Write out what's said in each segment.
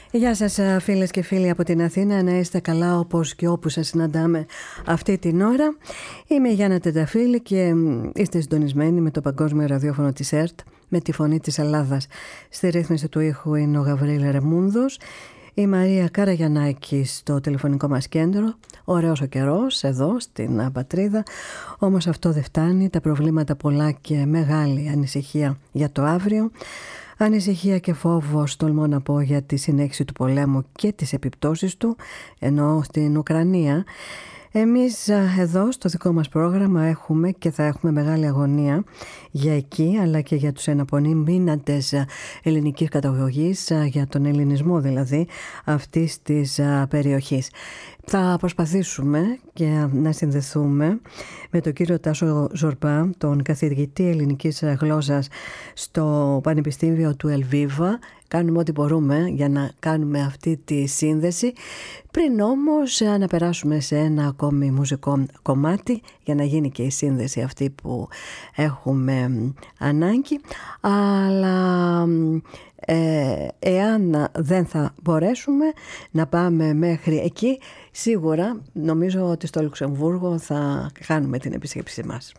Γεια σας φίλες και φίλοι από την Αθήνα, να είστε καλά όπως και όπου σας συναντάμε αυτή την ώρα. Είμαι η Γιάννα Τενταφίλη και είστε συντονισμένοι με το Παγκόσμιο Ραδιόφωνο της ΕΡΤ, με τη φωνή της Ελλάδας. Στη ρύθμιση του ήχου είναι ο Γαβρίλ Ρεμούνδος, η Μαρία Καραγιαννάκη στο τηλεφωνικό μας κέντρο. Ωραίος ο καιρός εδώ στην πατρίδα, όμως αυτό δεν φτάνει, τα προβλήματα πολλά και μεγάλη ανησυχία για το αύριο. Ανησυχία και φόβος, τολμώ να πω, για τη συνέχιση του πολέμου και τις επιπτώσεις του, ενώ στην Ουκρανία. Εμείς εδώ στο δικό μας πρόγραμμα έχουμε και θα έχουμε μεγάλη αγωνία για εκεί, αλλά και για τους εναπομείναντες ελληνικής καταγωγής, για τον ελληνισμό δηλαδή αυτής της περιοχής. Θα προσπαθήσουμε και να συνδεθούμε με τον κύριο Τάσο Ζορμπά, τον καθηγητή ελληνικής γλώσσας στο Πανεπιστήμιο του Ελβίβα. Κάνουμε ό,τι μπορούμε για να κάνουμε αυτή τη σύνδεση. Πριν όμως να περάσουμε σε ένα ακόμη μουσικό κομμάτι για να γίνει και η σύνδεση αυτή που έχουμε ανάγκη. Αλλά εάν δεν θα μπορέσουμε να πάμε μέχρι εκεί, σίγουρα νομίζω ότι στο Λουξεμβούργο θα κάνουμε την επισκέψη μας.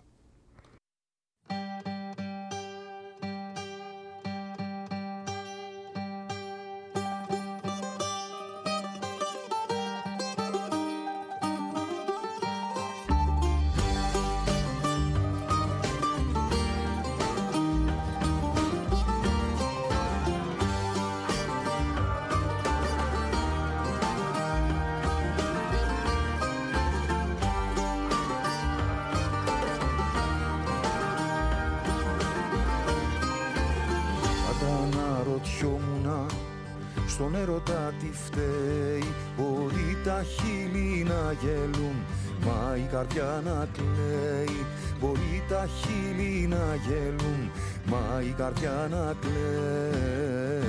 Στον έρωτα τι φταίει, μπορεί τα χείλη να γελούν, μα η καρδιά να κλαίει. Μπορεί τα χείλη να γελούν, μα η καρδιά να κλαίει.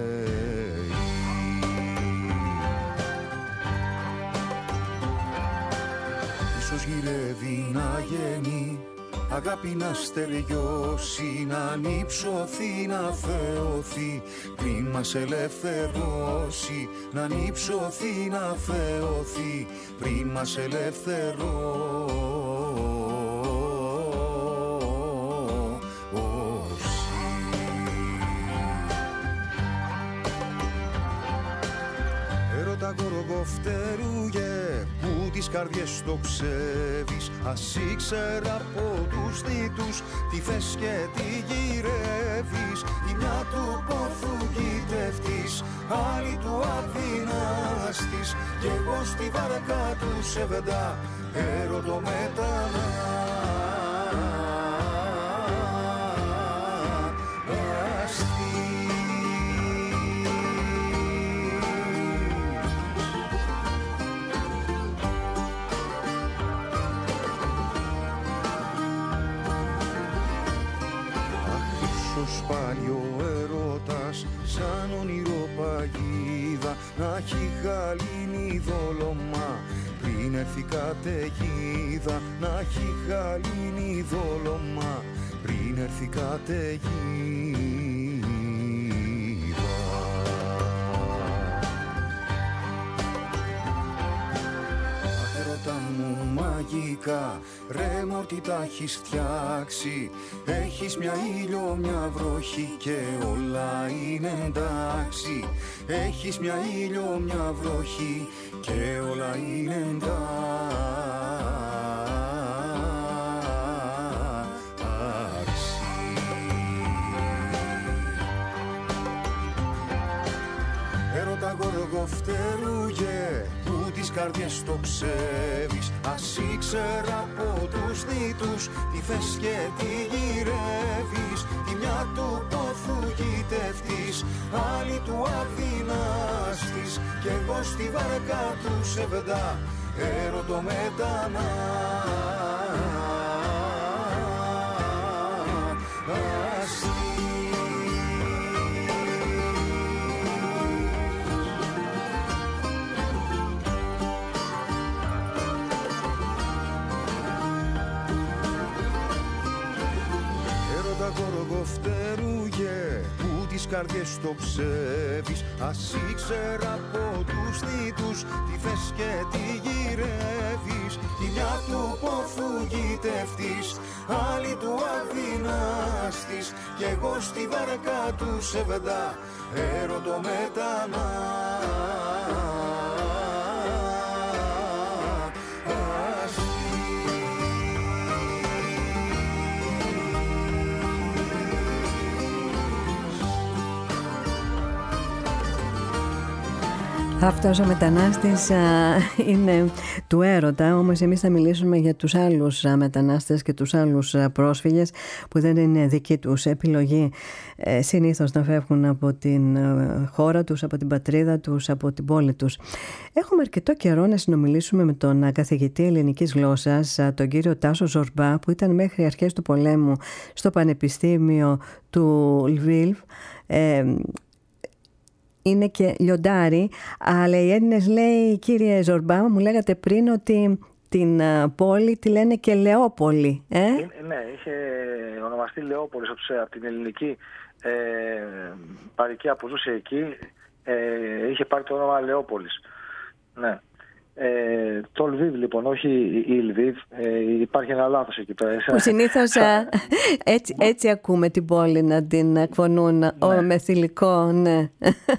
Ίσως γυρεύει να γίνει, αγάπη να στεριώσει, να ανυψωθεί, να θεωθεί πριν μας ελευθερώσει. Να ανυψωθεί, να θεωθεί πριν μας ελευθερώσει. Έρωτα γοργοφτερούγε, που τις καρδιές το ξέβεις. Ας ήξερα από τους δίτους τι θες και τι γυρεύεις. Η μια του πόθου γητευτής, άλλη του αδυνάστης, κι εγώ στη βάρκα του σεβεντά έρωτο μετανάστη. Πάλι ο έρωτας σαν όνειρο παγίδα, να έχει γαλήνη δόλωμα πριν έρθει καταιγίδα. Να έχει γαλήνη δόλωμα πριν έρθει καταιγίδα. Έρωτα μου μαγικά, ρε μόρτι τα έχεις φτιάξει. Έχεις μια ήλιο, μια βροχή και όλα είναι εντάξει. Έχεις μια ήλιο, μια βροχή και όλα είναι εντάξει. Έρωτα γοργοφτερούγε, που τις καρδιές το ξέβεις. Ας ήξερα από τους δίτους τι θες και τι γυρεύεις. Τη μια του πόθου γητευτής, άλλη του αδυνάστης, κι εγώ στη βάρκα του σεβεντά έρωτο μετανάστη. Γοργοφτερούγε, που τις καρδιές το ψεύεις. Ας ήξερα από τους θήτους τι θες και τι γυρεύεις. Τη μια του πόθου γητευτής, άλλη του αδυνάστης, κι εγώ στη βάρκα του σεβεντά έρωτο μετανάστη. Αυτός ο μετανάστης είναι του έρωτα, όμως εμείς θα μιλήσουμε για τους άλλους μετανάστες και τους άλλους πρόσφυγες που δεν είναι δική τους επιλογή συνήθως να φεύγουν από την χώρα τους, από την πατρίδα τους, από την πόλη τους. Έχουμε αρκετό καιρό να συνομιλήσουμε με τον καθηγητή ελληνικής γλώσσας, τον κύριο Τάσο Ζορμπά, που ήταν μέχρι αρχές του πολέμου στο Πανεπιστήμιο του Λβίβ. Είναι και λιοντάρι, αλλά οι Έλληνες, λέει, κύριε Ζορμπά, μου λέγατε πριν ότι την πόλη τη λένε και Λεόπολη. Ναι, είχε ονομαστεί Λεόπολης από την ελληνική παροικία που ζούσε εκεί. Είχε πάρει το όνομα Λεόπολης. Ναι. Το Λβίβ, λοιπόν, όχι η Λβίβ. Υπάρχει ένα λάθος εκεί πέρα. Που συνήθως έτσι ακούμε την πόλη να την εκφωνούν, ναι, με θηλυκό, ναι. Ναι,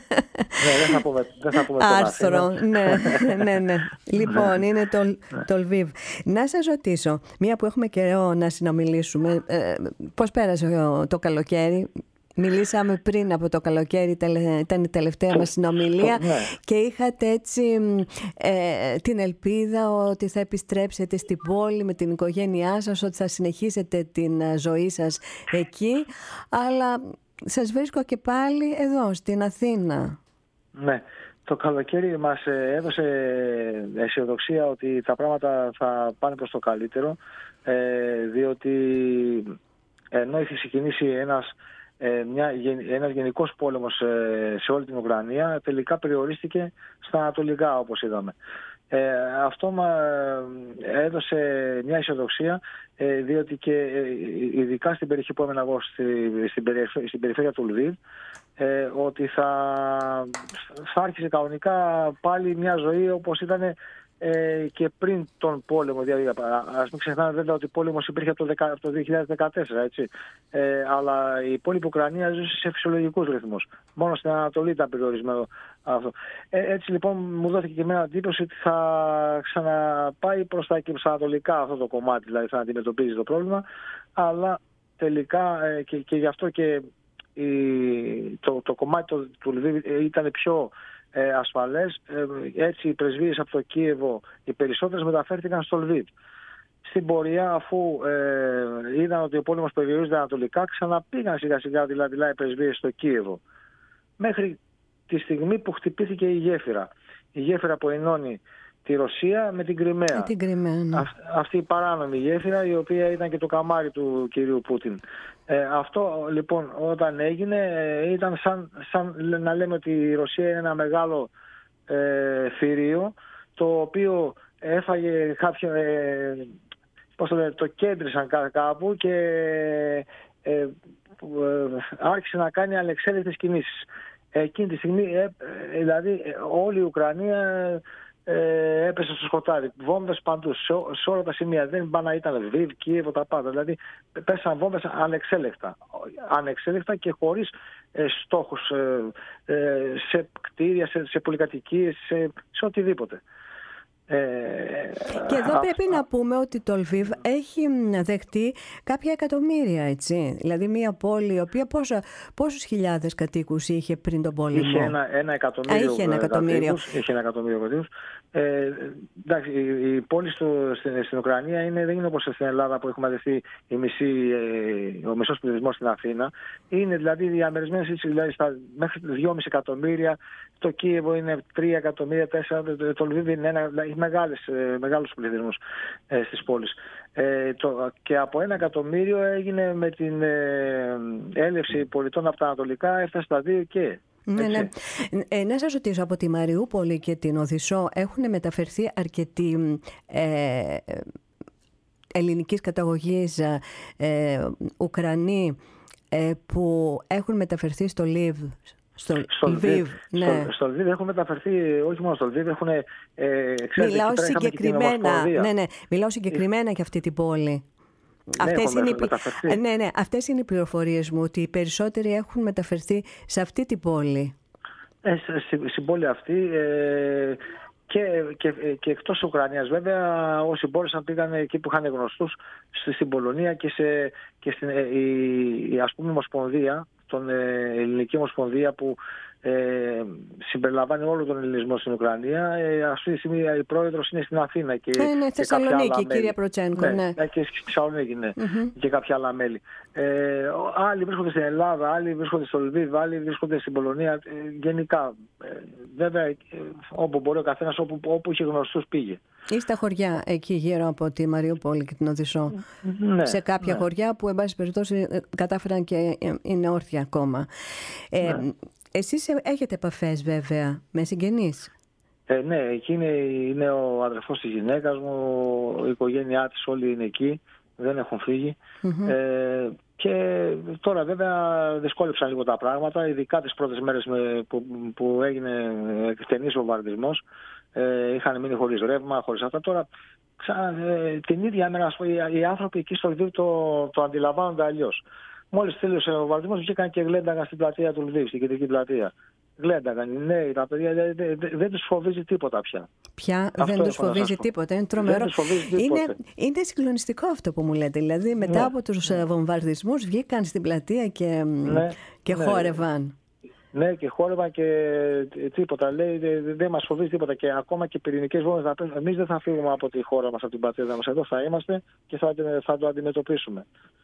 δεν θα πούμε άρθρο, ναι. Λοιπόν, είναι το Λβίβ. Να σας ρωτήσω, μία που έχουμε καιρό να συνομιλήσουμε, πώς πέρασε το καλοκαίρι? Μιλήσαμε πριν από το καλοκαίρι, ήταν η τελευταία μας συνομιλία, ναι, και είχατε έτσι την ελπίδα ότι θα επιστρέψετε στην πόλη με την οικογένειά σας, ότι θα συνεχίσετε την ζωή σας εκεί, αλλά σας βρίσκω και πάλι εδώ, στην Αθήνα. Ναι, το καλοκαίρι μας έδωσε αισιοδοξία ότι τα πράγματα θα πάνε προς το καλύτερο, διότι ενώ είχε ξεκινήσει ένας γενικός πόλεμος σε όλη την Ουκρανία, τελικά περιορίστηκε στα ανατολικά, όπως είδαμε. Αυτό έδωσε μια αισιοδοξία, διότι και ειδικά στην περιοχή που έμενα εγώ, στην περιφέρεια του Λβίβ, ότι θα άρχισε κανονικά πάλι μια ζωή όπως ήταν και πριν τον πόλεμο. Ας μην ξεχνάμε βέβαια ότι ο πόλεμος υπήρχε από το 2014, έτσι. Αλλά η υπόλοιπη Ουκρανία ζούσε σε φυσιολογικούς ρυθμούς. Μόνο στην Ανατολή ήταν περιορισμένο αυτό. Έτσι λοιπόν μου δόθηκε και μια εντύπωση ότι θα ξαναπάει προς τα ανατολικά αυτό το κομμάτι, δηλαδή θα αντιμετωπίζει το πρόβλημα, αλλά τελικά και γι' αυτό και το κομμάτι του Λβίβ ήταν πιο ασφαλές. Έτσι οι πρεσβείες από το Κίεβο, οι περισσότερες, μεταφέρθηκαν στο Λβίβ. Στην πορεία, αφού είδαν ότι ο πόλεμος περιορίζεται ανατολικά, ξαναπήγαν σιγά σιγά δηλαδή οι πρεσβείες στο Κίεβο, μέχρι τη στιγμή που χτυπήθηκε η γέφυρα. Η γέφυρα που ενώνει τη Ρωσία με την Κριμαία. Ναι. Αυτή η παράνομη γέφυρα, η οποία ήταν και το καμάρι του κυρίου Πούτιν. Αυτό λοιπόν όταν έγινε ήταν σαν να λέμε ότι η Ρωσία είναι ένα μεγάλο θηρίο, το οποίο έφαγε κάποιο, το κέντρισαν κάπου και άρχισε να κάνει αλεξέλεκτες κινήσεις. Εκείνη τη στιγμή δηλαδή όλη η Ουκρανία έπεσε στο σκοτάδι. Βόμβες παντού, σε όλα τα σημεία. Δεν πάνε να ήταν Λβίβ, Κίεβο, τα πάντα. Δηλαδή πέσαν βόμβες ανεξέλεκτα και χωρίς στόχους σε κτίρια, σε πολυκατοικίες, σε οτιδήποτε. Και εδώ πρέπει να πούμε ότι το Λβίβ έχει δεχτεί κάποια εκατομμύρια, έτσι. Δηλαδή μια πόλη η οποία πόσους χιλιάδες κατοίκους είχε πριν τον πόλεμο? Είχε ένα εκατομμύριο. Είχε ένα εκατομμύριο κατοίκους. Εντάξει, η πόλη στην Ουκρανία δεν είναι όπως στην Ελλάδα που έχουμε δεχτεί ο μισός πληθυσμός στην Αθήνα. Είναι δηλαδή διαμερισμένες δηλαδή, μέχρι 2,5 εκατομμύρια. Το Κίεβο είναι 3 εκατομμύρια, 4, το Λβίβ είναι μεγάλους πληθυσμούς στις πόλεις. Και από 1 εκατομμύριο έγινε με την έλευση πολιτών από τα ανατολικά, έφτασε στα 2 και... Ναι. Να σας ρωτήσω, από τη Μαριούπολη και την Οδυσσό έχουν μεταφερθεί αρκετοί ελληνικής καταγωγής Ουκρανοί που έχουν μεταφερθεί στο Λιβ. Στο Λβίβ, ναι. Στο Λβίβ έχουν μεταφερθεί, όχι μόνο στο Λβίβ, έχουν μιλάω συγκεκριμένα, μιλάω συγκεκριμένα για αυτή την πόλη. Αυτές είναι οι πληροφορίες μου, ότι οι περισσότεροι έχουν μεταφερθεί σε αυτή την πόλη. Στην πόλη αυτή και εκτός Ουκρανίας βέβαια, όσοι μπόρεσαν πήγαν εκεί που είχαν γνωστούς, στην Πολωνία και στην ας πούμε Ομοσπονδία, την Ελληνική Ομοσπονδία που συμπεριλαμβάνει όλο τον ελληνισμό στην Ουκρανία. Αυτή τη στιγμή η πρόεδρος είναι στην Αθήνα και Θεσσαλονίκη, κυρία Προτσένκο. Ναι, και στη Θεσσαλονίκη, ναι. Και κάποια άλλα μέλη. Άλλοι βρίσκονται στην Ελλάδα, άλλοι βρίσκονται στο Λβίβ, άλλοι βρίσκονται στην Πολωνία. Γενικά, βέβαια, όπου μπορεί ο καθένας, όπου είχε γνωστούς πήγε. Ή στα χωριά εκεί γύρω από τη Μαριούπολη και την Οδυσσό. Ναι, σε κάποια χωριά που, εν πάση περιπτώσει, κατάφεραν και είναι όρθια ακόμα. Εσείς έχετε επαφές βέβαια με συγγενείς? Ναι, εκεί είναι ο αδερφός της γυναίκας μου, η οικογένειά της όλοι είναι εκεί, δεν έχουν φύγει. Και τώρα βέβαια δυσκόλεψαν λίγο τα πράγματα, ειδικά τις πρώτες μέρες που έγινε εκτενής βομβαρδισμός. Είχαν μείνει χωρίς ρεύμα, χωρίς αυτά. Τώρα την ίδια μέρα οι άνθρωποι εκεί στο Λβίβ το αντιλαμβάνονται αλλιώς. Μόλις τέλειωσε ο βομβαρδισμός, βγήκαν και γλένταγαν στην πλατεία του Λβίβ, στην κεντρική πλατεία. Γλένταγαν οι νέοι, τα παιδιά, δεν τους φοβίζει τίποτα πια. Δεν τους φοβίζει τίποτα, είναι τρομερό. Είναι συγκλονιστικό αυτό που μου λέτε. Δηλαδή, μετά από τους βομβαρδισμούς βγήκαν στην πλατεία και χόρευαν. Ναι, και χόρευαν και τίποτα. Λέει, δεν μας φοβίζει τίποτα. Και ακόμα και πυρηνικές βόμβες να πέσουν. Εμείς δεν θα φύγουμε από τη χώρα μας, από την πατρίδα μας. Εδώ θα είμαστε και θα το αντιμετωπίσουμε.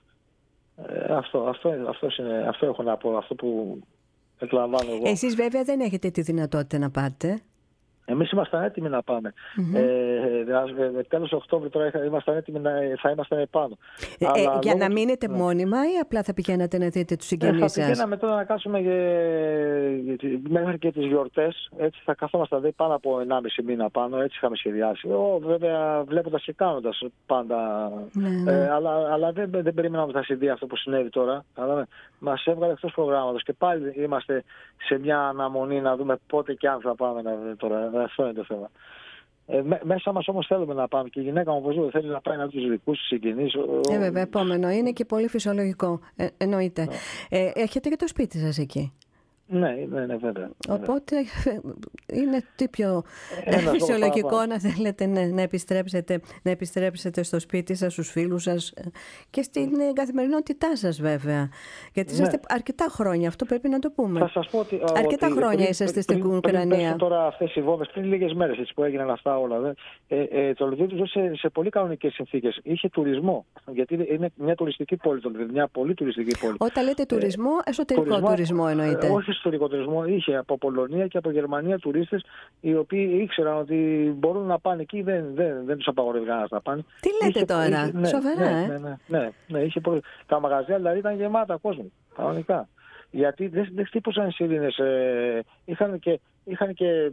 Αυτό έχω να πω, αυτό που εκλαμβάνω εγώ. Εσείς βέβαια δεν έχετε τη δυνατότητα να πάτε. Εμείς ήμασταν έτοιμοι να πάμε. Τέλος Οκτώβρη τώρα θα ήμασταν επάνω. Για να μείνετε μόνιμα ή απλά θα πηγαίνατε να δείτε τους συγγενείς σας? Θα πηγαίναμε τώρα να κάτσουμε μέχρι και τις γιορτές. Έτσι θα καθόμασταν πάνω από 1,5 μήνα πάνω. Έτσι είχαμε σχεδιάσει. Βέβαια βλέποντας και κάνοντας πάντα. Αλλά δεν περιμέναμε ότι θα συμβεί αυτό που συνέβη τώρα. Μας έβγαλε εκτός προγράμματος και πάλι είμαστε σε μια αναμονή να δούμε πότε και αν θα πάμε τώρα. Αυτό είναι το θέμα. Μέσα μας όμως θέλουμε να πάμε και η γυναίκα μου οπωσδήποτε θέλει να πάει να δει τους δικούς τους συγγενείς. Βέβαια, επόμενο είναι και πολύ φυσιολογικό. Εννοείται. Έχετε και το σπίτι σας εκεί? Ναι, βέβαια. Οπότε είναι τι πιο φυσιολογικό να θέλετε να επιστρέψετε στο σπίτι σας, στους φίλους σας και στην καθημερινότητά σας βέβαια. Γιατί είσαστε αρκετά χρόνια, αυτό πρέπει να το πούμε. Θα σας πω ότι αρκετά χρόνια είσαστε στην Ουκρανία. Πριν τώρα αυτές οι βόμβες, πριν λίγες μέρες έτσι, που έγιναν αυτά όλα, το Λβίβ ζούσε σε πολύ κανονικές συνθήκες. Είχε τουρισμό, γιατί είναι μια τουριστική πόλη το Λβίβ, μια πολύ τουριστική πόλη. Όταν λέτε τουρισμό, εσωτερικό τουρισμό εννοείται? Όχι εσωτερικό τουρισμό, είχε από Πολωνία και από Γερμανία τουρίστες οι οποίοι ήξεραν ότι μπορούν να πάνε εκεί, δεν τους απαγορεύει κανένας να πάνε. Τι λέτε τώρα, σοβαρά? Ναι, τα μαγαζιά δηλαδή ήταν γεμάτα κόσμο, κανονικά. Γιατί δεν χτύπουσαν οι σιρήνες. Είχαν και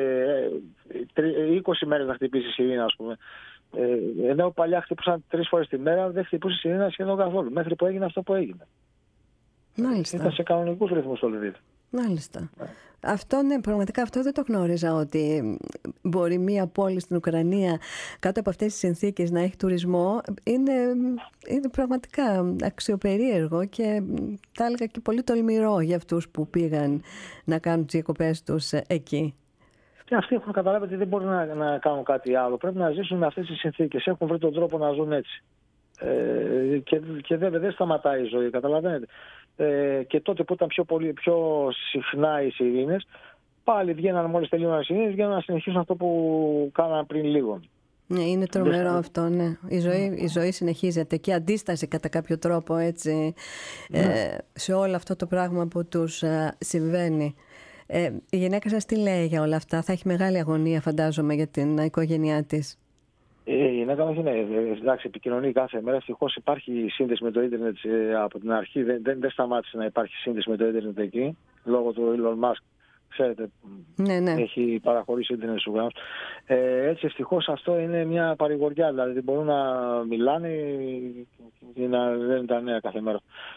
20 μέρες να χτυπήσει η σιρήνα, ας πούμε. Ενώ παλιά χτύπουσαν 3 φορές τη μέρα, δεν χτυπούσε η σιρήνα σχεδόν καθόλου. Μέχρι που έγινε αυτό που έγινε. Μάλιστα. Ήταν σε κανονικούς ρυθμούς το Λβίβ. Μάλιστα. Αυτό, ναι, πραγματικά αυτό δεν το γνώριζα, ότι μπορεί μία πόλη στην Ουκρανία κάτω από αυτές τις συνθήκες να έχει τουρισμό. Είναι πραγματικά αξιοπερίεργο και θα έλεγα και πολύ τολμηρό για αυτούς που πήγαν να κάνουν τις διακοπές τους εκεί. Και αυτοί έχουν καταλάβει ότι δεν μπορούν να κάνουν κάτι άλλο. Πρέπει να ζήσουν με αυτές τις συνθήκες. Έχουν βρει τον τρόπο να ζουν έτσι. Και δεν σταματάει η ζωή, καταλαβαίνετε. Και τότε που ήταν πιο συχνά οι σιρήνες, πάλι βγαίναν μόλις τελείωναν οι σιρήνες, βγαίναν να συνεχίσουν αυτό που κάναν πριν λίγο. Ναι, είναι τρομερό αυτό, ναι. Η ζωή συνεχίζεται και αντίσταση κατά κάποιο τρόπο έτσι, σε όλο αυτό το πράγμα που τους συμβαίνει. Η γυναίκα σας τι λέει για όλα αυτά? Θα έχει μεγάλη αγωνία, φαντάζομαι, για την οικογένειά της. Η γυναίκα μας εντάξει, επικοινωνεί κάθε μέρα. Ευτυχώς υπάρχει σύνδεση με το ίντερνετ από την αρχή. Δεν σταμάτησε να υπάρχει σύνδεση με το ίντερνετ εκεί, λόγω του Elon Musk. Ξέρετε, έχει παραχωρήσει ίντερνετ στους Ουκρανούς. Έτσι, ευτυχώς αυτό είναι μια παρηγοριά. Δηλαδή μπορούν να μιλάνε και να λένε τα νέα κάθε μέρα.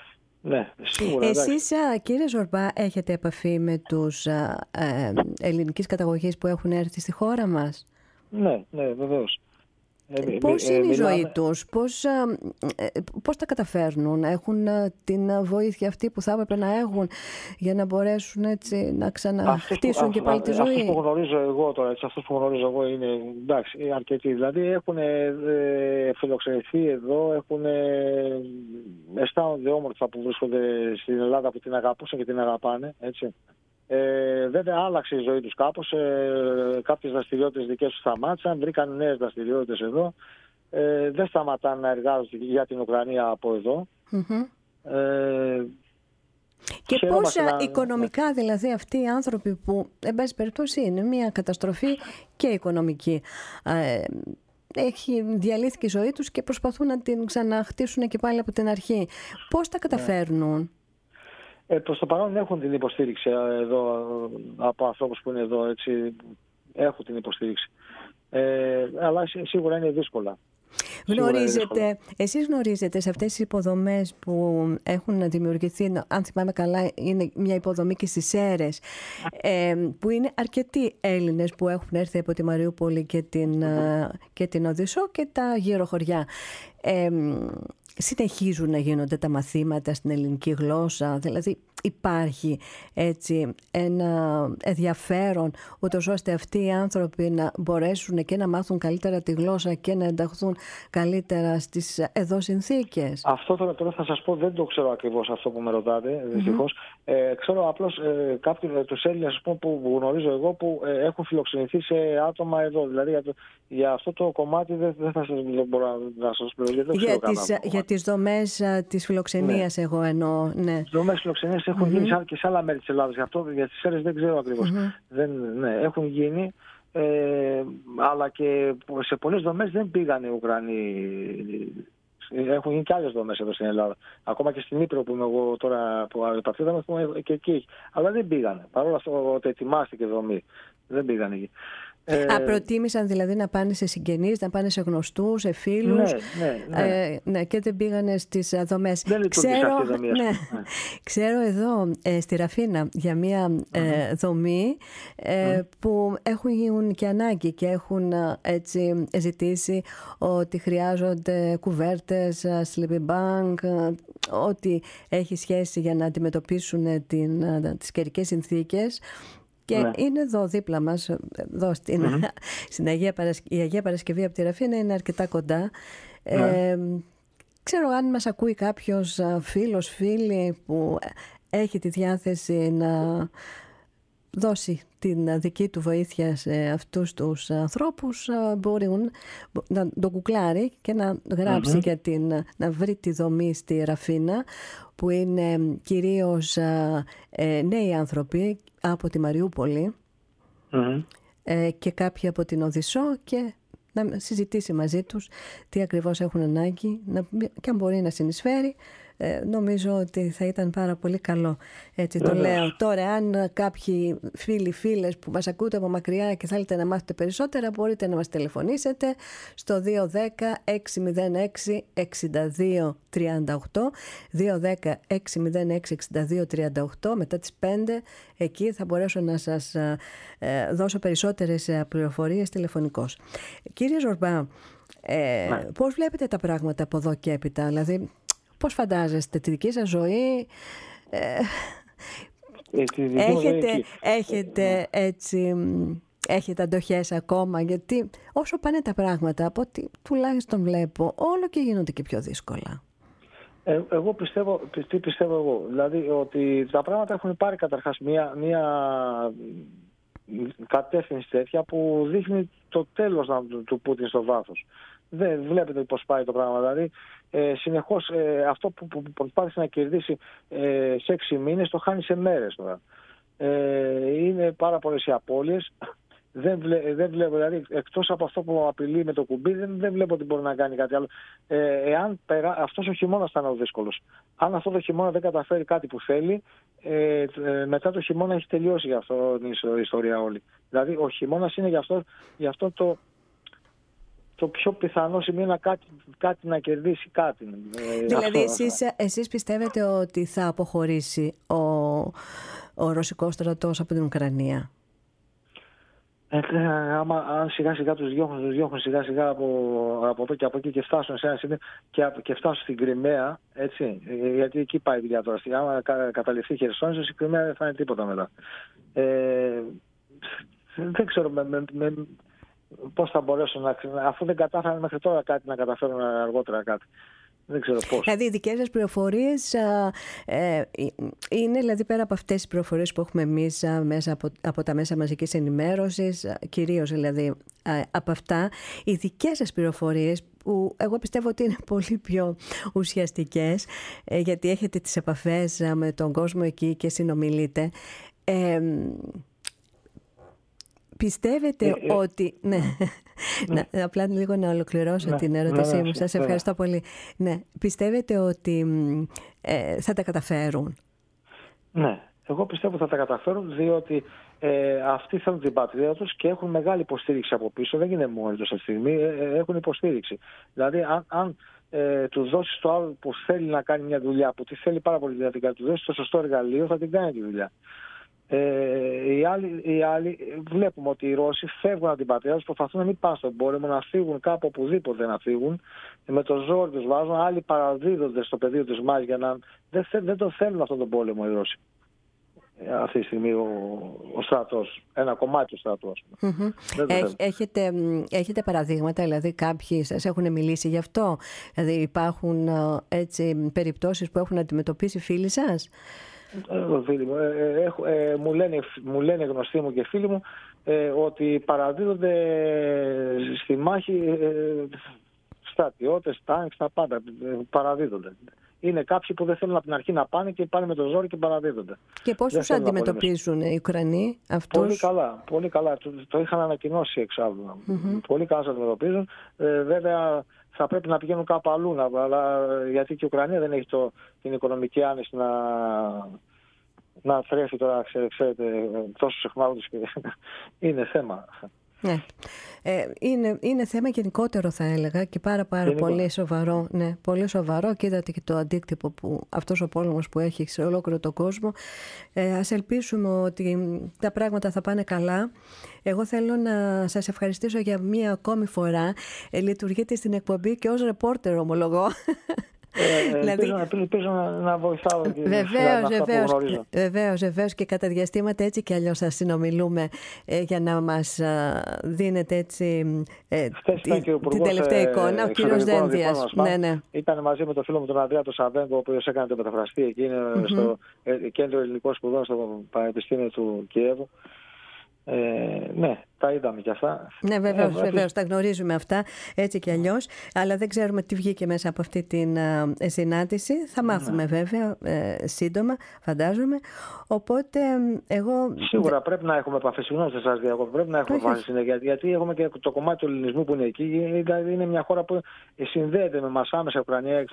Ναι, σίγουρα. Εσείς, κύριε Ζορμπά, έχετε επαφή με τους ελληνικής καταγωγής που έχουν έρθει στη χώρα μας? Ναι, βεβαίως. Πώς είναι η ζωή τους, πώς τα καταφέρνουν, έχουν την βοήθεια αυτή που θα έπρεπε να έχουν για να μπορέσουν έτσι να ξαναχτίσουν και πάλι τη ζωή? Αυτούς που γνωρίζω εγώ τώρα, αυτούς που γνωρίζω εγώ είναι εντάξει, αρκετοί. Δηλαδή έχουν φιλοξενηθεί εδώ, αισθάνονται όμορφα που βρίσκονται στην Ελλάδα, που την αγαπούσαν και την αγαπάνε, έτσι. Βέβαια άλλαξε η ζωή τους κάπως, κάποιες δραστηριότητες δικές τους σταμάτησαν, βρήκαν νέες δραστηριότητες εδώ, δεν σταματάνε να εργάζονται για την Ουκρανία από εδώ. Και πόσα οικονομικά δηλαδή αυτοί οι άνθρωποι που εν πάση περιπτώσει είναι μια καταστροφή και οικονομική, έχει διαλύθηκε η ζωή τους και προσπαθούν να την ξαναχτίσουν και πάλι από την αρχή, πώς τα καταφέρνουν? Προς το παρόν έχουν την υποστήριξη εδώ από ανθρώπους που είναι εδώ, έτσι, έχουν την υποστήριξη. Αλλά σίγουρα είναι δύσκολα. Εσείς γνωρίζετε σε αυτές τις υποδομές που έχουν δημιουργηθεί, αν θυμάμαι καλά είναι μια υποδομή και στις Σέρρες, που είναι αρκετοί Έλληνες που έχουν έρθει από τη Μαριούπολη και την Οδυσσό και τα γύρω χωριά. Συνεχίζουν να γίνονται τα μαθήματα στην ελληνική γλώσσα, δηλαδή υπάρχει έτσι ένα ενδιαφέρον ούτως ώστε αυτοί οι άνθρωποι να μπορέσουν και να μάθουν καλύτερα τη γλώσσα και να ενταχθούν καλύτερα στις εδώ συνθήκες? Αυτό τώρα θα σας πω, δεν το ξέρω ακριβώς αυτό που με ρωτάτε, δυστυχώς. Ξέρω απλώς τους Έλληνες που γνωρίζω εγώ που έχουν φιλοξενηθεί σε άτομα εδώ. Δηλαδή για αυτό το κομμάτι δεν μπορώ να σας πω. Για τις δομές της φιλοξενίας, εγώ εννοώ. Ναι. Τις δομές φιλοξενίας έχουν γίνει και σε άλλα μέρη της Ελλάδας. Για τις Σέρρες δεν ξέρω ακριβώς. Έχουν γίνει, αλλά και σε πολλές δομές δεν πήγαν οι Ουκρανοί. Έχουν γίνει και άλλες δομές εδώ στην Ελλάδα. Ακόμα και στην Ύπρο που είμαι εγώ τώρα, που πατρίδα μου, και εκεί. Αλλά δεν πήγανε. Παρ' όλα αυτό ότι ετοιμάστηκε η δομή. Δεν πήγανε εκεί. Προτίμησαν δηλαδή να πάνε σε συγγενείς, να πάνε σε γνωστούς, σε φίλους. Ναι, και δεν πήγανε στις δομές. Δεν λειτουργήσε αυτή η δομή. Ξέρω εδώ στη Ραφίνα για μια δομή που έχουν και ανάγκη και έχουν έτσι ζητήσει ότι χρειάζονται κουβέρτες, sleeping bag, ό,τι έχει σχέση για να αντιμετωπίσουν τις καιρικές συνθήκες. Και είναι εδώ δίπλα μας, εδώ στην η Αγία Παρασκευή από τη Ραφίνα είναι αρκετά κοντά. Ξέρω αν μας ακούει κάποιος φίλη που έχει τη διάθεση να δώσει την δική του βοήθεια σε αυτούς τους ανθρώπους, μπορεί να το κουκλάρει και να γράψει για να βρει τη δομή στη Ραφίνα, που είναι κυρίως νέοι άνθρωποι από τη Μαριούπολη και κάποιοι από την Οδυσσό, και να συζητήσει μαζί τους τι ακριβώς έχουν ανάγκη και αν μπορεί να συνεισφέρει. Νομίζω ότι θα ήταν πάρα πολύ καλό. Έτσι το λέω. Τώρα, αν κάποιοι φίλες που μας ακούτε από μακριά και θέλετε να μάθετε περισσότερα, μπορείτε να μας τηλεφωνήσετε στο 210-606-6238, 210-606-6238. Μετά τις 5 εκεί θα μπορέσω να σας δώσω περισσότερες πληροφορίες τηλεφωνικώς. Κύριε Ζορμπά, πώς βλέπετε τα πράγματα από εδώ και έπειτα? Δηλαδή, πώς φαντάζεστε τη δική σας ζωή? Έχετε αντοχές ακόμα? Γιατί όσο πάνε τα πράγματα, από ό,τι τουλάχιστον βλέπω, όλο και γίνονται και πιο δύσκολα. Εγώ πιστεύω εγώ. Δηλαδή ότι τα πράγματα έχουν πάρει καταρχάς μια κατεύθυνση τέτοια που δείχνει το τέλος του Πούτιν στο βάθος. Δεν βλέπετε πώς πάει το πράγμα. Δηλαδή συνεχώς αυτό που προσπάθησε να κερδίσει σε 6 μήνες το χάνει σε μέρες τώρα. Είναι πάρα πολλές οι απώλειες. Δεν βλέπω, δηλαδή εκτός από αυτό που απειλεί με το κουμπί, δεν βλέπω ότι μπορεί να κάνει κάτι άλλο. Εάν αυτός ο χειμώνας ήταν ο δύσκολος. Αν αυτό το χειμώνα δεν καταφέρει κάτι που θέλει, μετά το χειμώνα έχει τελειώσει για αυτό την ιστορία όλη. Δηλαδή ο χειμώνας είναι γι' αυτό στο πιο πιθανό σημείο κάτι να κερδίσει κάτι. Δηλαδή εσείς πιστεύετε ότι θα αποχωρήσει ο ρωσικός στρατός από την Ουκρανία? Αν σιγά σιγά τους διώχνουν σιγά σιγά από εδώ και από εκεί και φτάσουν σε ένα σημείο και φτάσουν στην Κριμαία, έτσι, γιατί εκεί πάει η δουλειά τώρα. Άμα καταληφθεί η Χερσόνησος, η Κριμαία δεν θα είναι τίποτα μετά. Δεν ξέρω πώς θα μπορέσουν αφού δεν κατάφεραν μέχρι τώρα κάτι, να καταφέρουν αργότερα κάτι. Δεν ξέρω πώς. Δηλαδή οι δικές σας πληροφορίες είναι, δηλαδή πέρα από αυτές τις πληροφορίες που έχουμε εμείς μέσα από τα μέσα μαζικής ενημέρωσης, κυρίως δηλαδή από αυτά, οι δικές σας πληροφορίες που εγώ πιστεύω ότι είναι πολύ πιο ουσιαστικές, γιατί έχετε τις επαφές με τον κόσμο εκεί και συνομιλείτε, πιστεύετε ότι... Ναι, απλά λίγο να ολοκληρώσω την ερώτησή μου. Σας ευχαριστώ πολύ. Ναι, πιστεύετε ότι θα τα καταφέρουν? Ναι, εγώ πιστεύω θα τα καταφέρουν, διότι αυτοί θέλουν την πατρίδα τους και έχουν μεγάλη υποστήριξη από πίσω. Δεν είναι μόνοι τους αυτή τη στιγμή, έχουν υποστήριξη. Δηλαδή αν του δώσεις το άλλο που θέλει να κάνει μια δουλειά, που τη θέλει πάρα πολύ να του δώσει το σωστό εργαλείο, θα την κάνει τη δουλειά. Οι άλλοι βλέπουμε ότι οι Ρώσοι φεύγουν από την πατρίδα τους, προσπαθούν να μην πάνε στον πόλεμο, να φύγουν κάπου οπουδήποτε να φύγουν. Με το ζόρι τους βάζουν, άλλοι παραδίδονται στο πεδίο της μάχης για να. Δεν το θέλουν αυτόν τον πόλεμο οι Ρώσοι. Αυτή τη στιγμή ο στρατός, ένα κομμάτι του στρατού, ας πούμε. Έχετε παραδείγματα, δηλαδή κάποιοι σας έχουν μιλήσει γι' αυτό? Δηλαδή υπάρχουν έτσι περιπτώσεις που έχουν αντιμετωπίσει φίλοι σας? Φίλοι μου, μου λένε γνωστοί μου και φίλοι μου ότι παραδίδονται στη μάχη στρατιώτες, τάγκς, τα πάντα παραδίδονται. Είναι κάποιοι που δεν θέλουν από την αρχή να πάνε και πάνε με το ζόρι και παραδίδονται. Και πώς τους αντιμετωπίζουν οι Ουκρανοί αυτούς? Πολύ καλά, πολύ καλά. Το είχαν ανακοινώσει εξάλλου. Πολύ καλά τους αντιμετωπίζουν. Βέβαια θα πρέπει να πηγαίνουν κάπου αλλού, αλλά γιατί και η Ουκρανία δεν έχει την οικονομική άνεση να θρέφει τώρα, ξέρετε, τόσους αιχμάλωτους και είναι θέμα. Ναι. Είναι θέμα γενικότερο, θα έλεγα, και πάρα πολύ σοβαρό. Ναι, πολύ σοβαρό, και είδατε και το αντίκτυπο που αυτός ο πόλεμος που έχει σε ολόκληρο τον κόσμο. Ας ελπίσουμε ότι τα πράγματα θα πάνε καλά. Εγώ θέλω να σας ευχαριστήσω για μία ακόμη φορά. Λειτουργείτε στην εκπομπή και ως ρεπόρτερ, ομολογώ. Ελπίζω να βοηθάω βεβαίως, και κατά διαστήματα έτσι και αλλιώς θα συνομιλούμε για να μας δίνετε έτσι την τελευταία εικόνα. Ο κύριος Δένδιας ήταν μαζί με τον φίλο μου τον Ανδρέα τον Σαβέγκο, ο οποίος έκανε το μεταφραστή εκεί στο Κέντρο Ελληνικών Σπουδών στο Πανεπιστήμιο του Κιέβου. Ναι, τα είδαμε κι αυτά. Ναι, βεβαίως, τα γνωρίζουμε αυτά έτσι κι αλλιώς, αλλά δεν ξέρουμε τι βγήκε μέσα από αυτή την συνάντηση. Θα μάθουμε βέβαια σύντομα, φαντάζομαι. Οπότε εγώ... Σίγουρα πρέπει να έχουμε επαφές, συγγνώμη σε εσάς διακόπτω, πρέπει να έχουμε επαφές, γιατί έχουμε και το κομμάτι του ελληνισμού που είναι εκεί. Είναι μια χώρα που συνδέεται με μας άμεσα Ουκρανία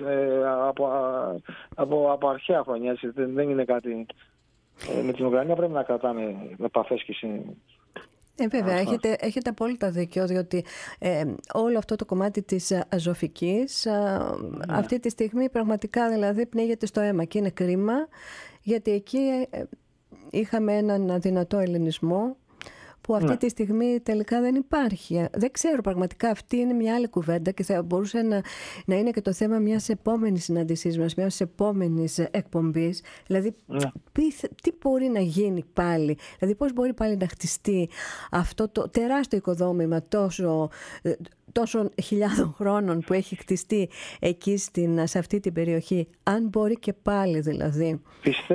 από αρχαία χρόνια, έτσι. Δεν είναι κάτι... Με την Ουκρανία πρέπει να κρατάμε επαφές και βέβαια, έχετε απόλυτα δίκιο, διότι όλο αυτό το κομμάτι της Αζωφικής αυτή τη στιγμή πραγματικά δηλαδή πνίγεται στο αίμα και είναι κρίμα, γιατί εκεί είχαμε έναν αδυνατό ελληνισμό που αυτή τη στιγμή τελικά δεν υπάρχει. Δεν ξέρω, πραγματικά αυτή είναι μια άλλη κουβέντα και θα μπορούσε να είναι και το θέμα μιας επόμενης συνάντησής μας, μιας επόμενης εκπομπής. Δηλαδή, τι μπορεί να γίνει πάλι, δηλαδή πώς μπορεί πάλι να χτιστεί αυτό το τεράστιο οικοδόμημα τόσων χιλιάδων χρόνων που έχει χτιστεί εκεί σε αυτή την περιοχή, αν μπορεί και πάλι δηλαδή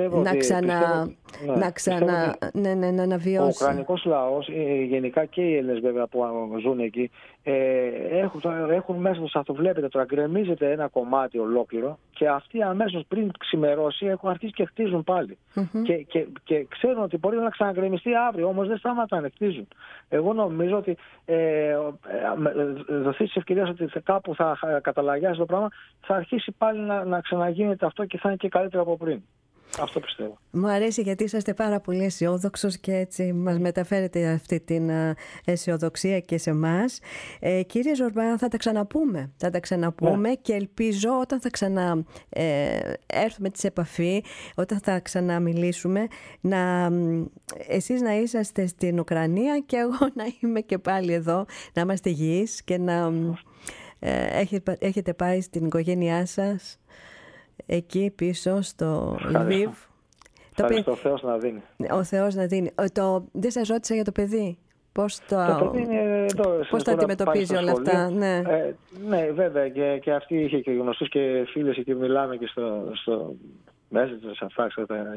να αναβιώσει. Ο Ουκρανικός λαός, γενικά και οι Έλληνες βέβαια που ζουν εκεί, έχουν μέσα τους, αυτό βλέπετε τώρα, γκρεμίζεται ένα κομμάτι ολόκληρο και αυτοί αμέσως πριν ξημερώσει έχουν αρχίσει και χτίζουν πάλι. Και ξέρουν ότι μπορεί να ξαναγκρεμιστεί αύριο, όμως δεν σταματάνε, χτίζουν. Εγώ νομίζω ότι δοθεί τη ευκαιρία ότι κάπου θα καταλαγιάσει το πράγμα, θα αρχίσει πάλι να ξαναγίνεται αυτό και θα είναι και καλύτερο από πριν. Αυτό πιστεύω. Μου αρέσει γιατί είσαστε πάρα πολύ αισιόδοξος και έτσι μας μεταφέρετε αυτή την αισιοδοξία και σε εμάς. Κύριε Ζορμπά, θα τα ξαναπούμε. Θα τα ξαναπούμε και ελπίζω όταν θα έρθουμε σε επαφή, όταν θα ξαναμιλήσουμε, εσείς να είσαστε στην Ουκρανία και εγώ να είμαι και πάλι εδώ, να είμαστε υγιείς και να έχετε πάει στην οικογένειά σας εκεί πίσω στο Λβίβ. Ευχαριστώ, ο Θεός να δίνει. Ο Θεός να δίνει. Δεν σας ρώτησα για το παιδί. Πώς το αντιμετωπίζει όλα αυτά. Ναι, βέβαια. Και αυτή είχε και γνωστούς και φίλες και μιλάμε και στο Messenger, σε φάξ.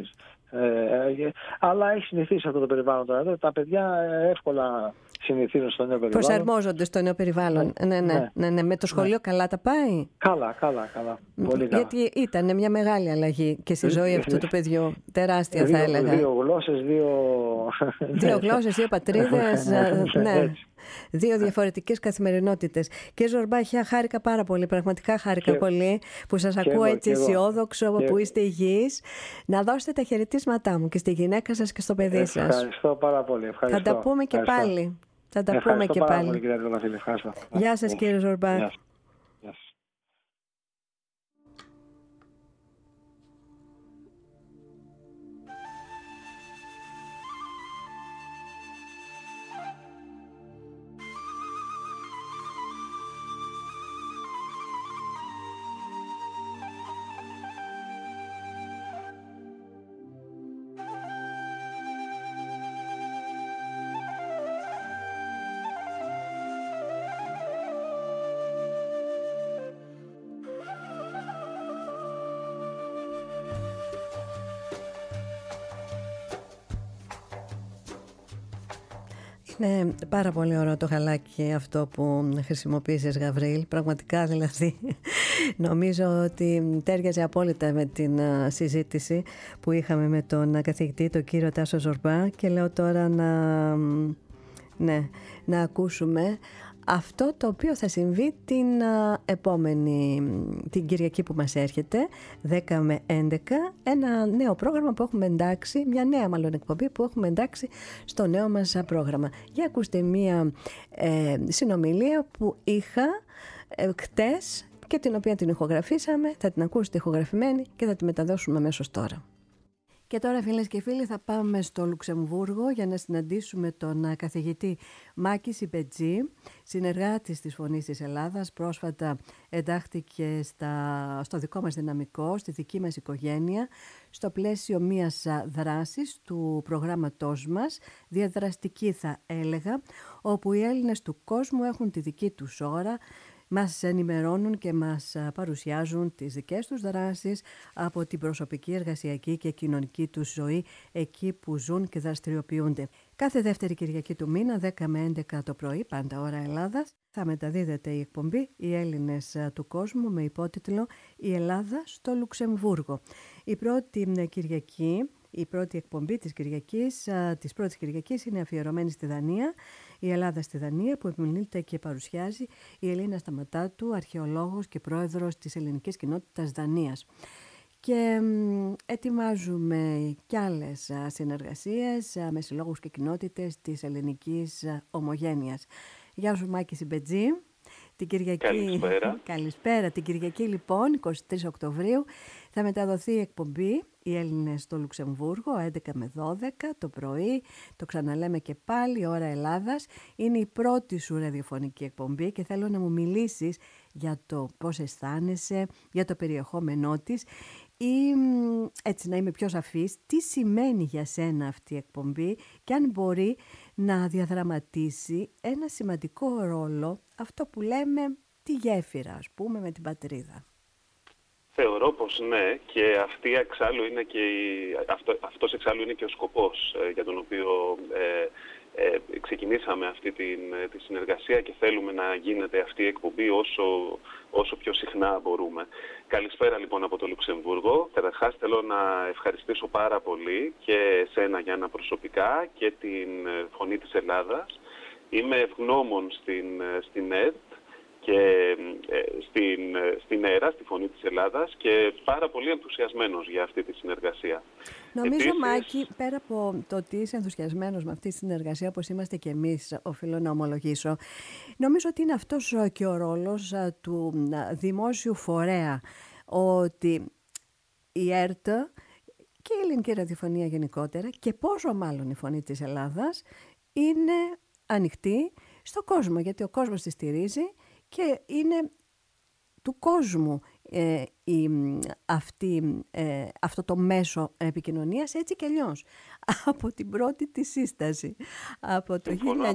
Αλλά έχει συνηθίσει αυτό το περιβάλλον τώρα. Τα παιδιά εύκολα συνηθίζουν στο νέο περιβάλλον. Προσαρμόζονται στο νέο περιβάλλον. Ναι. Με το σχολείο καλά τα πάει. Καλά. Πολύ καλά. Γιατί ήταν μια μεγάλη αλλαγή και στη ζωή αυτού του παιδιού. Τεράστια θα έλεγα. Δύο γλώσσες, δύο πατρίδες. Ναι. Δύο διαφορετικές καθημερινότητες. Και Ζορμπά, χάρηκα πάρα πολύ, πραγματικά χάρηκα πολύ που σας ακούω έτσι αισιόδοξο, που είστε υγιείς. Να δώσετε τα χαιρετίσματά μου και στη γυναίκα σας και στο παιδί σας. Ευχαριστώ πάρα πολύ. Θα τα πούμε και πάλι. Πολύ, κύριε Αντρομαθήλη. Ευχαριστώ. Γεια σας, κύριε Ζορμπά. Γεια σας. Είναι πάρα πολύ ωραίο το χαλάκι αυτό που χρησιμοποίησες, Γαβρίλ. Πραγματικά δηλαδή νομίζω ότι τέριαζε απόλυτα με την συζήτηση που είχαμε με τον καθηγητή, τον κύριο Τάσο Ζορμπά, και λέω τώρα να ακούσουμε αυτό το οποίο θα συμβεί την Κυριακή που μας έρχεται, 10 με 11, ένα νέο πρόγραμμα που έχουμε εντάξει, μια νέα μάλλον εκπομπή που έχουμε εντάξει στο νέο μας πρόγραμμα. Για ακούστε μια συνομιλία που είχα χτες και την οποία την ηχογραφήσαμε, θα την ακούσετε ηχογραφημένη και θα τη μεταδώσουμε αμέσως τώρα. Και τώρα, φίλες και φίλοι, θα πάμε στο Λουξεμβούργο για να συναντήσουμε τον καθηγητή Μάκη Σιμπετζή, συνεργάτης της Φωνής της Ελλάδας. Πρόσφατα εντάχθηκε στο δικό μας δυναμικό, στη δική μας οικογένεια, στο πλαίσιο μιας δράσης του προγράμματός μας, διαδραστική θα έλεγα, όπου οι Έλληνες του κόσμου έχουν τη δική τους ώρα, μας ενημερώνουν και μας παρουσιάζουν τις δικές τους δράσεις από την προσωπική, εργασιακή και κοινωνική τους ζωή εκεί που ζουν και δραστηριοποιούνται. Κάθε δεύτερη Κυριακή του μήνα, 10 με 11 το πρωί, πάντα ώρα Ελλάδας, θα μεταδίδεται η εκπομπή «Οι Έλληνες του κόσμου» με υπότιτλο «Η Ελλάδα στο Λουξεμβούργο». Η πρώτη εκπομπή της πρώτης Κυριακής είναι αφιερωμένη στη Δανία, η Ελλάδα στη Δανία, που επιμελείται και παρουσιάζει η Ελίνα Σταματάτου, αρχαιολόγος και πρόεδρος της ελληνικής κοινότητας Δανίας. Και ετοιμάζουμε κι άλλες συνεργασίες με συλλόγους και κοινότητες της ελληνικής ομογένειας. Γεια σου, Μάκη Σιμπετζή. Την Κυριακή... Καλησπέρα. Την Κυριακή λοιπόν, 23 Οκτωβρίου, θα μεταδοθεί η εκπομπή «Οι Έλληνες στο Λουξεμβούργο», 11 με 12 το πρωί. Το ξαναλέμε και πάλι, ώρα Ελλάδας. Είναι η πρώτη σου ραδιοφωνική εκπομπή και θέλω να μου μιλήσεις για το πώς αισθάνεσαι, για το περιεχόμενό της ή έτσι να είμαι πιο σαφής, τι σημαίνει για σένα αυτή η εκπομπή και αν μπορεί να διαδραματίσει ένα σημαντικό ρόλο, αυτό που λέμε τη γέφυρα, ας πούμε, με την πατρίδα. Θεωρώ πως ναι, και αυτός εξάλλου είναι και ο σκοπός για τον οποίο ξεκινήσαμε αυτή τη συνεργασία και θέλουμε να γίνεται αυτή η εκπομπή όσο πιο συχνά μπορούμε. Καλησπέρα λοιπόν από το Λουξεμβούργο. Καταρχάς θέλω να ευχαριστήσω πάρα πολύ και εσένα Γιάννα προσωπικά και την Φωνή της Ελλάδας. Είμαι ευγνώμων στην ΕΡΤ και στην ΕΡΑ, στη Φωνή της Ελλάδας, και πάρα πολύ ενθουσιασμένος για αυτή τη συνεργασία. Νομίζω, Επίσης, Μάκη, πέρα από το ότι είσαι ενθουσιασμένος με αυτή τη συνεργασία, όπως είμαστε και εμείς, οφείλω να ομολογήσω, νομίζω ότι είναι αυτός και ο ρόλος του δημόσιου φορέα, ότι η ΕΡΤ και η ελληνική ραδιοφωνία γενικότερα, και πόσο μάλλον η Φωνή της Ελλάδας, είναι ανοιχτή στο κόσμο, γιατί ο κόσμος τη στηρίζει και είναι του κόσμου αυτό το μέσο επικοινωνίας, έτσι και αλλιώς. Από την πρώτη τη σύσταση, από το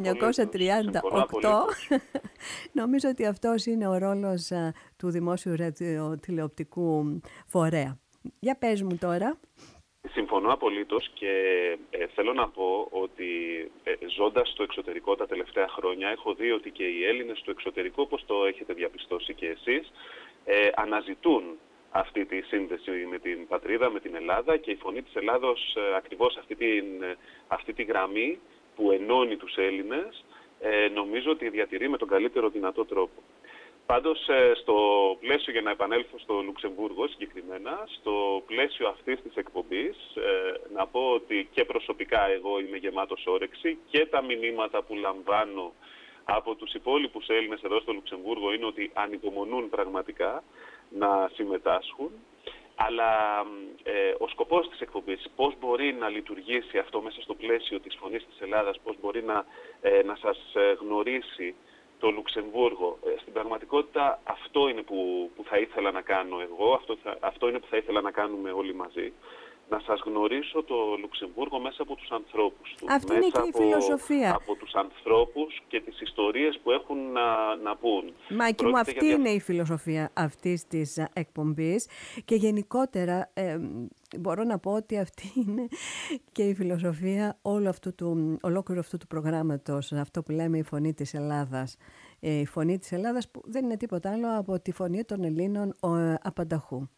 1938, νομίζω ότι αυτός είναι ο ρόλος του δημόσιου ραδιοτηλεοπτικού φορέα. Για πες μου τώρα. Συμφωνώ απολύτως και θέλω να πω ότι ζώντας στο εξωτερικό τα τελευταία χρόνια έχω δει ότι και οι Έλληνες στο εξωτερικό, όπως το έχετε διαπιστώσει και εσείς, αναζητούν αυτή τη σύνδεση με την πατρίδα, με την Ελλάδα, και η Φωνή της Ελλάδος ακριβώς αυτή τη γραμμή που ενώνει τους Έλληνες νομίζω ότι διατηρεί με τον καλύτερο δυνατό τρόπο. Πάντως, στο πλαίσιο, για να επανέλθω στο Λουξεμβούργο συγκεκριμένα, στο πλαίσιο αυτής της εκπομπής, να πω ότι και προσωπικά εγώ είμαι γεμάτος όρεξη, και τα μηνύματα που λαμβάνω από τους υπόλοιπους Έλληνες εδώ στο Λουξεμβούργο είναι ότι ανυπομονούν πραγματικά να συμμετάσχουν. Αλλά ο σκοπός της εκπομπής, πώς μπορεί να λειτουργήσει αυτό μέσα στο πλαίσιο της Φωνής της Ελλάδας, πώς μπορεί να σας γνωρίσει το Λουξεμβούργο. Στην πραγματικότητα αυτό είναι που θα ήθελα να κάνω εγώ, αυτό είναι που θα ήθελα να κάνουμε όλοι μαζί. Να σας γνωρίσω το Λουξεμβούργο μέσα από τους ανθρώπους του. Αυτή είναι και η φιλοσοφία. Από τους ανθρώπους και τις ιστορίες που έχουν να πούν. Μάκη μου, αυτή είναι η φιλοσοφία αυτής της εκπομπής, και γενικότερα μπορώ να πω ότι αυτή είναι και η φιλοσοφία ολόκληρου αυτού του προγράμματος, αυτό που λέμε η Φωνή της Ελλάδας. Η Φωνή της Ελλάδας που δεν είναι τίποτα άλλο από τη φωνή των Ελλήνων απανταχού.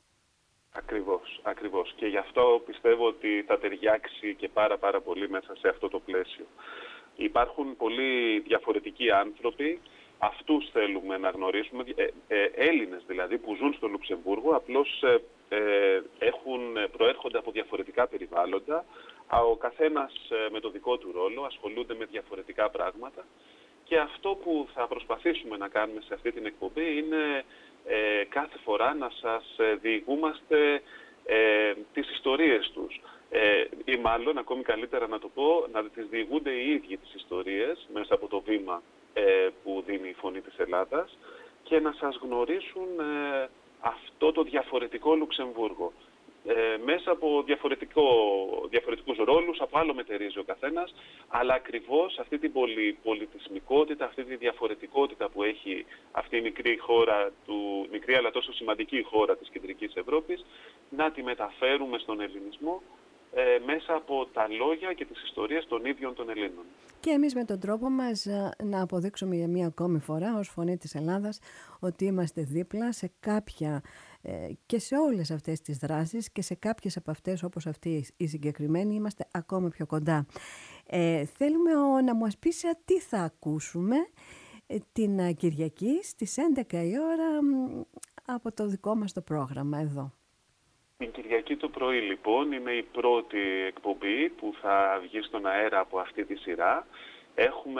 Ακριβώς. Και γι' αυτό πιστεύω ότι θα ταιριάξει και πάρα πολύ μέσα σε αυτό το πλαίσιο. Υπάρχουν πολλοί διαφορετικοί άνθρωποι, αυτούς θέλουμε να γνωρίσουμε, Έλληνες δηλαδή που ζουν στο Λουξεμβούργο, απλώς προέρχονται από διαφορετικά περιβάλλοντα, ο καθένας με το δικό του ρόλο, ασχολούνται με διαφορετικά πράγματα, και αυτό που θα προσπαθήσουμε να κάνουμε σε αυτή την εκπομπή είναι κάθε φορά να σας διηγούμαστε τις ιστορίες τους, ή μάλλον ακόμη καλύτερα να το πω, να τις διηγούνται οι ίδιοι τις ιστορίες μέσα από το βήμα που δίνει η Φωνή της Ελλάδας, και να σας γνωρίσουν αυτό το διαφορετικό Λουξεμβούργο. Μέσα από διαφορετικούς ρόλους, από άλλο μετερίζει ο καθένας, αλλά ακριβώς αυτή την πολυπολιτισμικότητα, αυτή τη διαφορετικότητα που έχει αυτή η μικρή αλλά τόσο σημαντική χώρα της Κεντρικής Ευρώπης, να τη μεταφέρουμε στον ελληνισμό μέσα από τα λόγια και τις ιστορίες των ίδιων των Ελλήνων. Και εμείς με τον τρόπο μας να αποδείξουμε για μία ακόμη φορά ως Φωνή της Ελλάδας ότι είμαστε δίπλα σε κάποια και σε όλες αυτές τις δράσεις, και σε κάποιες από αυτές, όπως αυτή η συγκεκριμένη, είμαστε ακόμη πιο κοντά. Θέλουμε να μας πεις τι θα ακούσουμε την Κυριακή στις 11 η ώρα από το δικό μας το πρόγραμμα εδώ. Την Κυριακή το πρωί λοιπόν είναι η πρώτη εκπομπή που θα βγει στον αέρα από αυτή τη σειρά. Έχουμε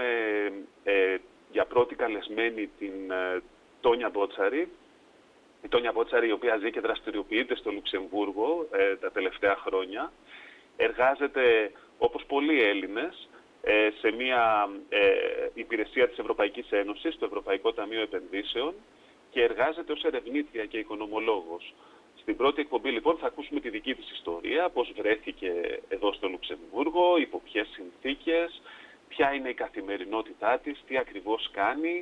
για πρώτη καλεσμένη την Τόνια Μπότσαρη. Η Τόνια Μπότσαρη, η οποία ζει και δραστηριοποιείται στο Λουξεμβούργο τα τελευταία χρόνια. Εργάζεται όπως πολλοί Έλληνες σε μια υπηρεσία της Ευρωπαϊκής Ένωσης, το Ευρωπαϊκό Ταμείο Επενδύσεων, και εργάζεται ως ερευνήτρια και οικονομολόγος. Στην πρώτη εκπομπή λοιπόν θα ακούσουμε τη δική της ιστορία, πώς βρέθηκε εδώ στο Λουξεμβούργο, υπό ποιες συνθήκες, ποια είναι η καθημερινότητά της, τι ακριβώς κάνει,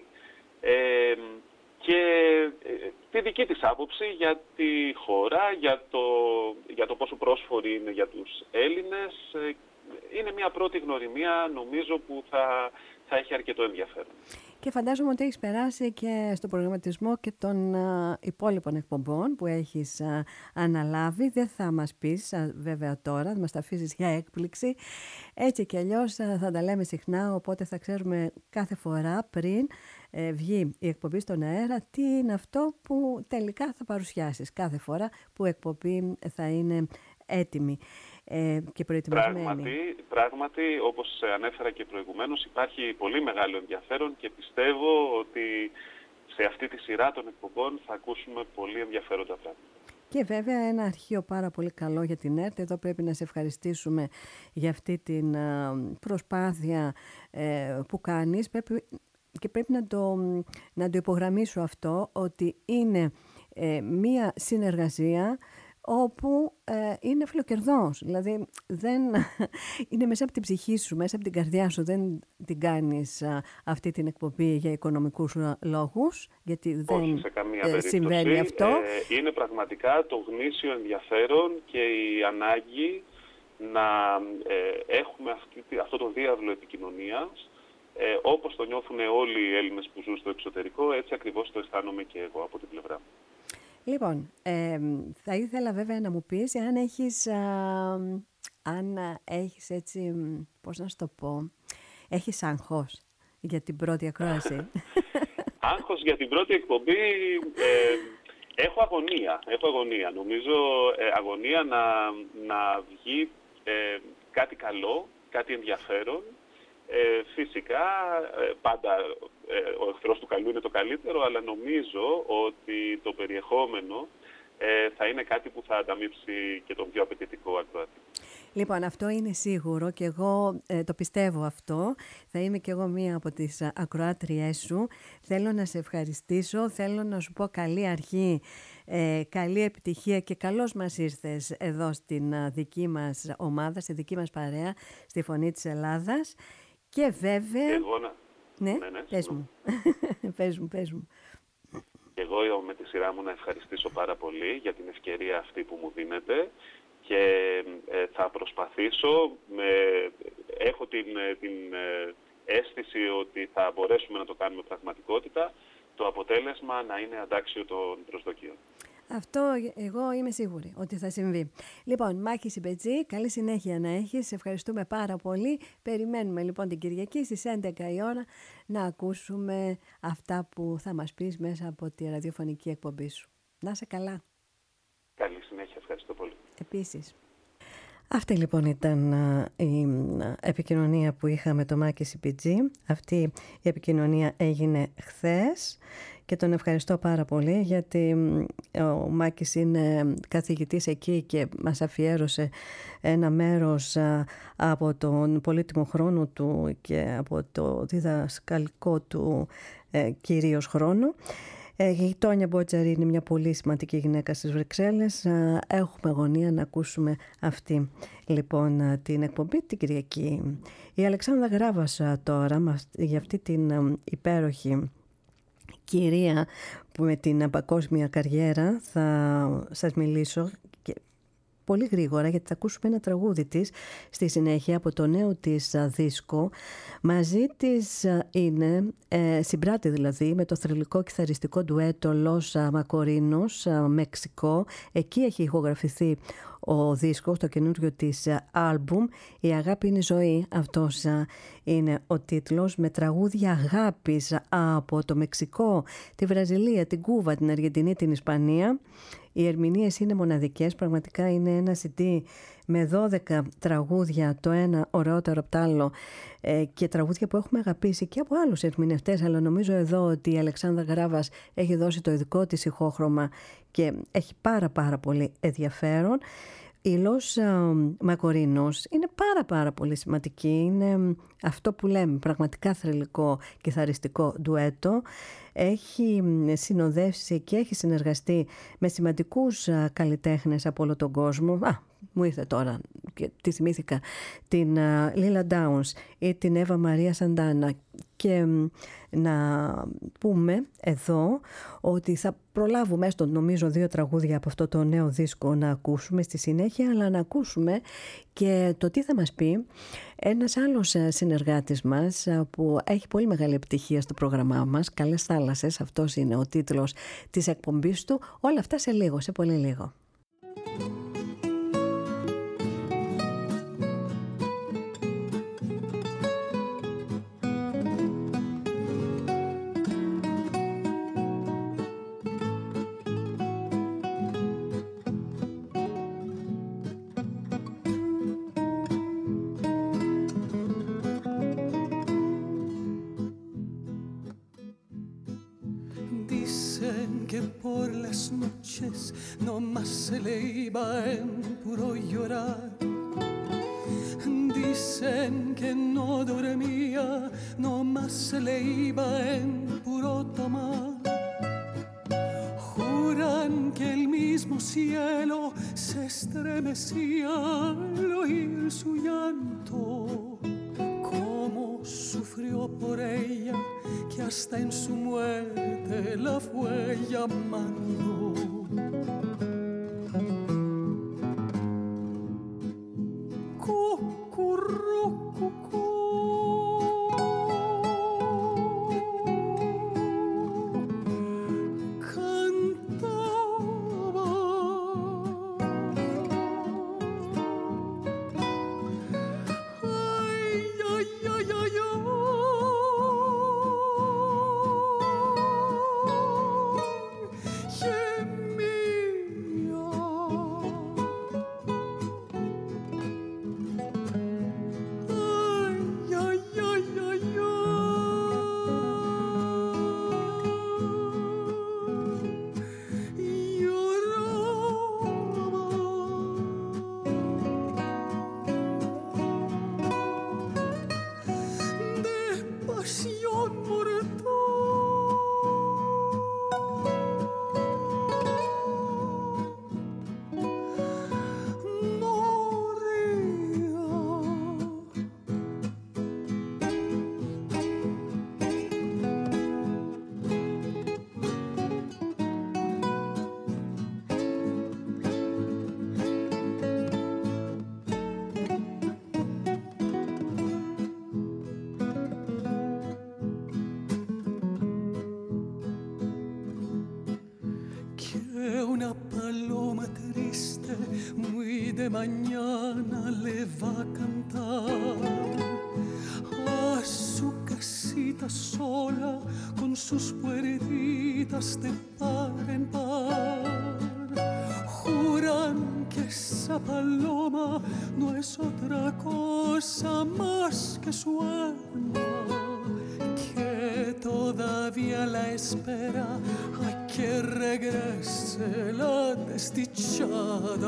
και τη δική της άποψη για τη χώρα, για το πόσο πρόσφορη είναι για τους Έλληνες. Είναι μια πρώτη γνωριμία, νομίζω, που θα έχει αρκετό ενδιαφέρον. Και φαντάζομαι ότι έχεις περάσει και στο προγραμματισμό και των υπόλοιπων εκπομπών που έχεις αναλάβει. Δεν θα μας πεις βέβαια τώρα, μας τα αφήσεις για έκπληξη. Έτσι κι αλλιώς θα τα λέμε συχνά, οπότε θα ξέρουμε κάθε φορά πριν βγει η εκπομπή στον αέρα τι είναι αυτό που τελικά θα παρουσιάσεις κάθε φορά που η εκπομπή θα είναι έτοιμη και προετοιμασμένη. Πράγματι, όπως ανέφερα και προηγουμένως, υπάρχει πολύ μεγάλο ενδιαφέρον και πιστεύω ότι σε αυτή τη σειρά των εκπομπών θα ακούσουμε πολύ ενδιαφέροντα πράγματα. Και βέβαια ένα αρχείο πάρα πολύ καλό για την ΕΡΤ. Εδώ πρέπει να σε ευχαριστήσουμε για αυτή την προσπάθεια που κάνεις. Πρέπει να το υπογραμμίσω αυτό, ότι είναι μία συνεργασία όπου είναι φιλοκερδός. Δηλαδή είναι μέσα από την ψυχή σου, μέσα από την καρδιά σου. Δεν την κάνεις αυτή την εκπομπή για οικονομικούς λόγους, γιατί δεν σε καμία συμβαίνει αυτό. Είναι πραγματικά το γνήσιο ενδιαφέρον και η ανάγκη να έχουμε αυτό το διάβλο επικοινωνίας. Όπως το νιώθουν όλοι οι Έλληνες που ζουν στο εξωτερικό, έτσι ακριβώς το αισθάνομαι και εγώ από την πλευρά μου. Λοιπόν, θα ήθελα βέβαια να μου πεις αν έχεις έτσι, πώς να σου το πω, έχεις άγχος για την πρώτη ακρόαση. Άγχος για την πρώτη εκπομπή, έχω αγωνία. Νομίζω αγωνία να βγει κάτι καλό, κάτι ενδιαφέρον. Φυσικά πάντα ο εχθρός του καλού είναι το καλύτερο, αλλά νομίζω ότι το περιεχόμενο θα είναι κάτι που θα ανταμείψει και τον πιο απαιτητικό ακροατή. Λοιπόν, αυτό είναι σίγουρο και εγώ το πιστεύω αυτό. Θα είμαι και εγώ μία από τις ακροάτριές σου. Θέλω να σε ευχαριστήσω, θέλω να σου πω καλή αρχή, καλή επιτυχία και καλώς μας ήρθες εδώ στην δική μας ομάδα, στη δική μας παρέα, στη Φωνή της Ελλάδας. Και βέβαια... Ναι, πες μου. πες μου. Εγώ με τη σειρά μου να ευχαριστήσω πάρα πολύ για την ευκαιρία αυτή που μου δίνετε και θα προσπαθήσω, έχω την αίσθηση ότι θα μπορέσουμε να το κάνουμε πραγματικότητα, το αποτέλεσμα να είναι αντάξιο των προσδοκιών. Αυτό εγώ είμαι σίγουρη ότι θα συμβεί. Λοιπόν, Μάκη Σιμπετζή, καλή συνέχεια να έχεις. Σε ευχαριστούμε πάρα πολύ. Περιμένουμε λοιπόν την Κυριακή στις 11 η ώρα να ακούσουμε αυτά που θα μας πεις μέσα από τη ραδιοφωνική εκπομπή σου. Να είσαι καλά. Καλή συνέχεια. Ευχαριστώ πολύ. Επίσης. Αυτή λοιπόν ήταν η επικοινωνία που είχαμε με το Μάκη Σιμπετζή. Αυτή η επικοινωνία έγινε χθες και τον ευχαριστώ πάρα πολύ, γιατί ο Μάκης είναι καθηγητής εκεί και μας αφιέρωσε ένα μέρος από τον πολύτιμο χρόνο του και από το διδασκαλικό του κυρίως χρόνο. Η Τόνια Μπότζαρη είναι μια πολύ σημαντική γυναίκα στις Βρυξέλλες. Έχουμε αγωνία να ακούσουμε αυτή λοιπόν την εκπομπή την Κυριακή. Η Αλεξάνδρα Γράβας τώρα για αυτή την υπέροχη κυρία που με την παγκόσμια καριέρα θα σας μιλήσω πολύ γρήγορα, γιατί θα ακούσουμε ένα τραγούδι της στη συνέχεια από το νέο της δίσκο. Μαζί της είναι, συμπράτη δηλαδή, με το θρυλικό κιθαριστικό ντουέτο Los Macorinos, Μεξικό. Εκεί έχει ηχογραφηθεί ο δίσκος, το καινούριο της άλμπουμ. «Η αγάπη είναι η ζωή», αυτός είναι ο τίτλος, με τραγούδια αγάπης από το Μεξικό, τη Βραζιλία, την Κούβα, την Αργεντινή, την Ισπανία. Οι ερμηνείες είναι μοναδικές, πραγματικά είναι ένα CD με 12 τραγούδια, το ένα ωραιότερο από το άλλο, και τραγούδια που έχουμε αγαπήσει και από άλλους ερμηνευτές, αλλά νομίζω εδώ ότι η Αλεξάνδρα Γράβας έχει δώσει το ειδικό της ηχόχρωμα και έχει πάρα πολύ ενδιαφέρον. Η Los Macorinos είναι πάρα πολύ σημαντική, είναι αυτό που λέμε πραγματικά θρυλικό κιθαριστικό ντουέτο. Έχει συνοδεύσει και έχει συνεργαστεί με σημαντικούς καλλιτέχνες από όλο τον κόσμο. Μου ήρθε τώρα και τη θυμήθηκα, την Λίλα Ντάουνς ή την Εύα Μαρία Σαντάνα Και να πούμε εδώ ότι θα προλάβουμε έστω νομίζω 2 τραγούδια από αυτό το νέο δίσκο να ακούσουμε στη συνέχεια, αλλά να ακούσουμε και το τι θα μας πει ένας άλλος συνεργάτης μας που έχει πολύ μεγάλη επιτυχία στο πρόγραμμά μας, Καλές Θάλασσες, αυτός είναι ο τίτλος της εκπομπής του. Όλα αυτά σε λίγο, σε πολύ λίγο. No más se le iba en puro llorar. Dicen que no dormía, no más se le iba en puro tomar. Juran que el mismo cielo se estremecía al oír su llanto. Cómo sufrió por ella, que hasta en su muerte la fue llamando. Mañana le va a cantar a su casita sola con sus puertitas de par en par. Juran que esa paloma no es otra cosa más que su alma, que todavía la espera a que regrese la desdichada.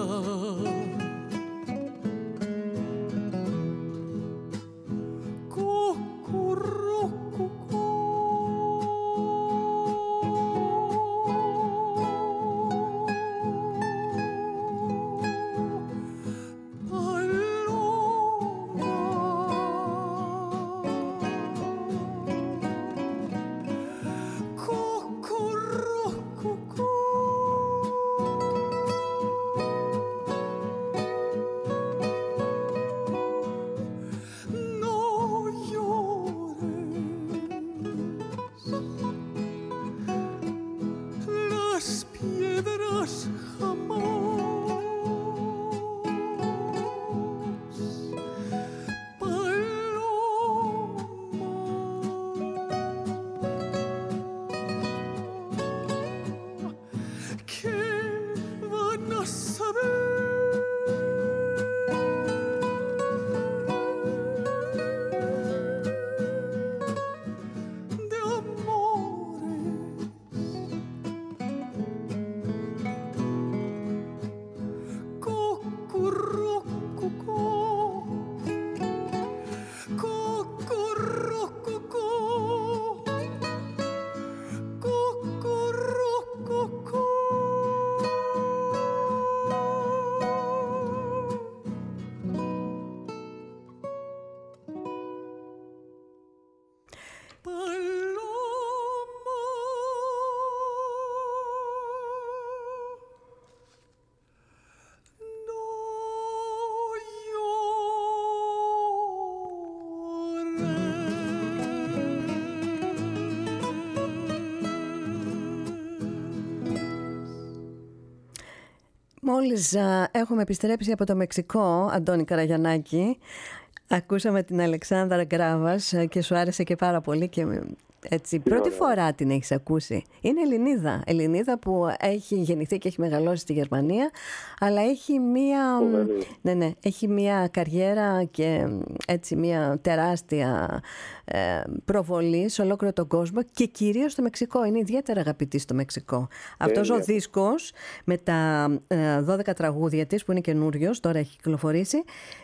Μόλις έχουμε επιστρέψει από το Μεξικό, Αντώνη Καραγιαννάκη, ακούσαμε την Αλεξάνδρα Γκράβας και σου άρεσε και πάρα πολύ και έτσι πρώτη φορά την έχεις ακούσει. Είναι Ελληνίδα που έχει γεννηθεί και έχει μεγαλώσει στη Γερμανία, αλλά έχει έχει μία καριέρα και έτσι μία τεράστια προβολή σε ολόκληρο τον κόσμο και κυρίως στο Μεξικό. Είναι ιδιαίτερα αγαπητή στο Μεξικό. Αυτός ο δίσκος με τα 12 τραγούδια της που είναι καινούριος, τώρα έχει κυκλοφορήσει,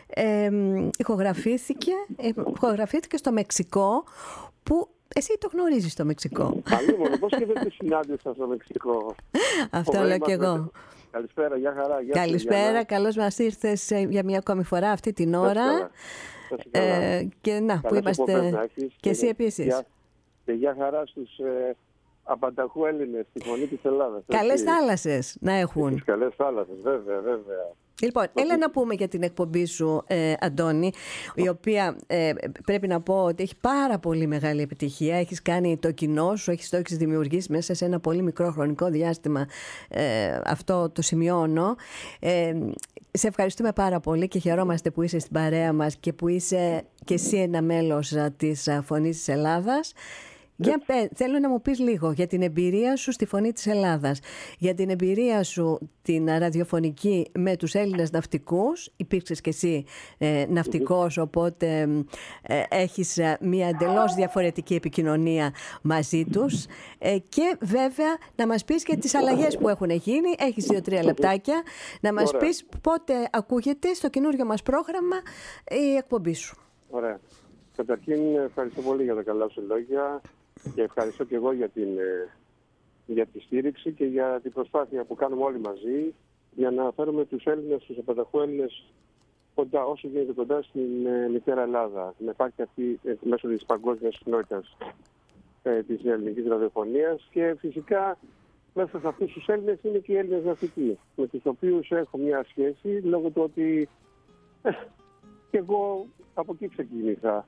ηχογραφήθηκε στο Μεξικό, που εσύ το γνωρίζεις το Μεξικό. Αλλήμον, πώς και δεν τη συνάντησα στο Μεξικό. Αυτό λέω κι εγώ. Καλησπέρα, γεια χαρά. Καλησπέρα, καλώς μας ήρθες για μια ακόμη φορά αυτή την ώρα. Και να, που είμαστε και εσύ επίσης. Και γεια χαρά στους απανταχού Έλληνες στη Φωνή της Ελλάδας. Καλές θάλασσες να έχουν. Τις καλές θάλασσες, βέβαια. Λοιπόν, έλα να πούμε για την εκπομπή σου, Αντώνη, η οποία πρέπει να πω ότι έχει πάρα πολύ μεγάλη επιτυχία. Έχεις κάνει το κοινό σου, το έχεις δημιουργήσει μέσα σε ένα πολύ μικρό χρονικό διάστημα. Αυτό το σημειώνω. Σε ευχαριστούμε πάρα πολύ και χαιρόμαστε που είσαι στην παρέα μας και που είσαι και εσύ ένα μέλος της Φωνής της Ελλάδας. Θέλω να μου πεις λίγο για την εμπειρία σου στη Φωνή της Ελλάδας, για την εμπειρία σου την ραδιοφωνική με τους Έλληνες ναυτικούς. Υπήρξες και εσύ ναυτικός, οπότε έχεις μια εντελώς διαφορετική επικοινωνία μαζί τους, και βέβαια να μας πεις για τις αλλαγές που έχουν γίνει. Έχεις 2-3 λεπτάκια να μας πεις πότε ακούγεται στο καινούριο μας πρόγραμμα η εκπομπή σου. Ωραία. Καταρχήν ευχαριστώ πολύ για τα καλά σου λόγια και ευχαριστώ και εγώ για τη στήριξη και για την προσπάθεια που κάνουμε όλοι μαζί για να φέρουμε τους Έλληνες, τους απανταχού Έλληνες κοντά, όσο γίνεται κοντά στην μητέρα Ελλάδα. Με υπάρχει αυτή μέσω της παγκόσμιας κοινότητας της ελληνικής ραδιοφωνίας και φυσικά μέσα σε αυτούς τους Έλληνες είναι και οι Έλληνες ναυτικοί, με τους οποίους έχω μια σχέση λόγω του ότι και εγώ από εκεί ξεκίνησα.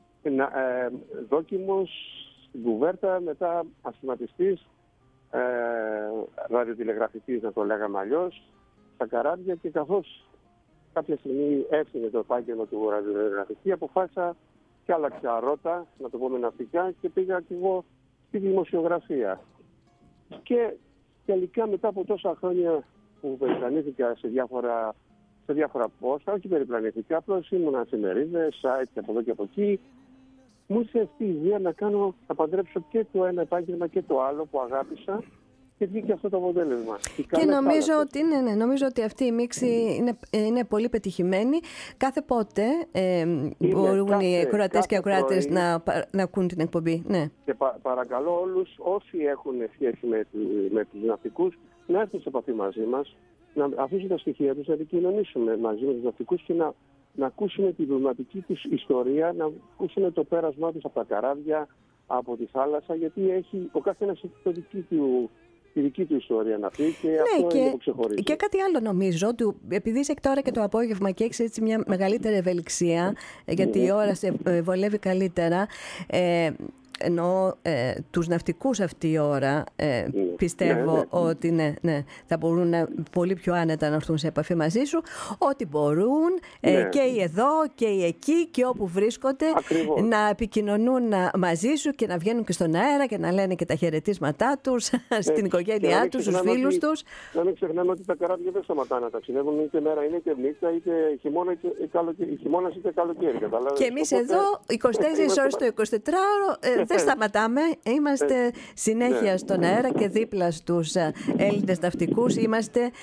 Δόκιμος στην κουβέρτα, μετά ασθηματιστής, ραδιοτηλεγραφητής να το λέγαμε αλλιώς, στα καράβια, και καθώς κάποια στιγμή έφυγε το επάγγελμα του ραδιοτηλεγραφητή, αποφάσισα και άλλαξα ρότα, να το πούμε ναυτικά, και πήγα και εγώ στη δημοσιογραφία. Και τελικά μετά από τόσα χρόνια που περιπλανήθηκα σε διάφορα πόστα, όχι περιπλανήθηκα, απλώς ήμουν εφημερίδες, site και από εδώ και από εκεί, μου ήρθε αυτή η ιδέα να παντρέψω και το ένα επάγγελμα και το άλλο που αγάπησα και βγήκε αυτό το αποτέλεσμα. Και νομίζω ότι αυτή η μίξη είναι πολύ πετυχημένη. Κάθε πότε μπορούν οι ακροατές και ακροάτες να ακούν την εκπομπή. Ναι. Και παρακαλώ όλους όσοι έχουν σχέση με τους ναυτικούς να έρθουν σε επαφή μαζί μας, να αφήσουν τα στοιχεία τους, να επικοινωνήσουμε μαζί με τους ναυτικούς και να ακούσουμε την πνευματική τους ιστορία, να ακούσουμε το πέρασμά τους από τα καράβια, από τη θάλασσα, γιατί ο καθένας έχει τη δική του ιστορία να πει και αυτό είναι που ξεχωρίζει. Και κάτι άλλο νομίζω, ότι επειδή είσαι τώρα και το απόγευμα και έχεις έτσι μια μεγαλύτερη ευελιξία, γιατί η ώρα σε βολεύει καλύτερα, ενώ τους ναυτικούς αυτή η ώρα πιστεύω ότι θα μπορούν πολύ πιο άνετα να έρθουν σε επαφή μαζί σου, ότι μπορούν και οι εδώ και οι εκεί και όπου βρίσκονται. Ακριβώς. Να επικοινωνούν μαζί σου και να βγαίνουν και στον αέρα και να λένε και τα χαιρετίσματά τους στην οικογένειά τους, στους φίλους τους. Να μην ξεχνάμε ότι τα καράβια δεν σταματάνε να ταξιδεύουν, είτε μέρα είναι και νύχτα, είτε χειμώνας είτε καλοκαίρι. Και εμείς εδώ 24 ώρες το 24ωρο δεν σταματάμε, είμαστε συνέχεια στον αέρα και δίπλα στους Έλληνες ναυτικούς, είμαστε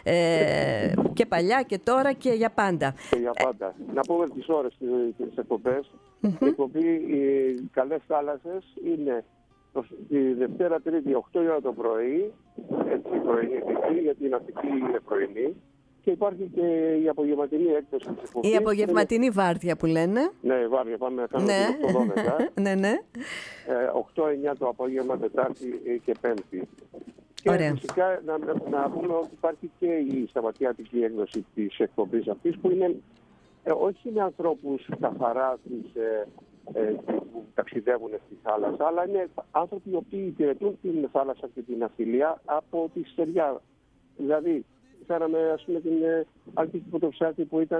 και παλιά και τώρα και για πάντα. Και για πάντα. Να πούμε τις ώρες της εκπομπές. Η εκπομπή οι Καλές Θάλασσες είναι τη Δευτέρα Τρίτη 8 η ώρα το πρωί, έτσι πρωινή, γιατί η ναυτική είναι πρωινή. Και υπάρχει και η απογευματινή έκδοση της εκπομπής. Η απογευματινή βάρδια που λένε. Ναι, βάρδια, πάμε να κάνουμε 8-12. Ναι. 8-9 το απόγευμα, Τετάρτη και Πέμπτη. Και φυσικά να πούμε ότι υπάρχει και η σταματιάτικη έκδοση της εκπομπής αυτής, που είναι όχι με ανθρώπους καθαρά που ταξιδεύουν στη θάλασσα, αλλά είναι άνθρωποι οι οποίοι υπηρετούν την θάλασσα και την ναυτιλία από τη στεριά. Δηλαδή, φέραμε, ας πούμε, την Άλκη Ποτοψάκη που ήταν...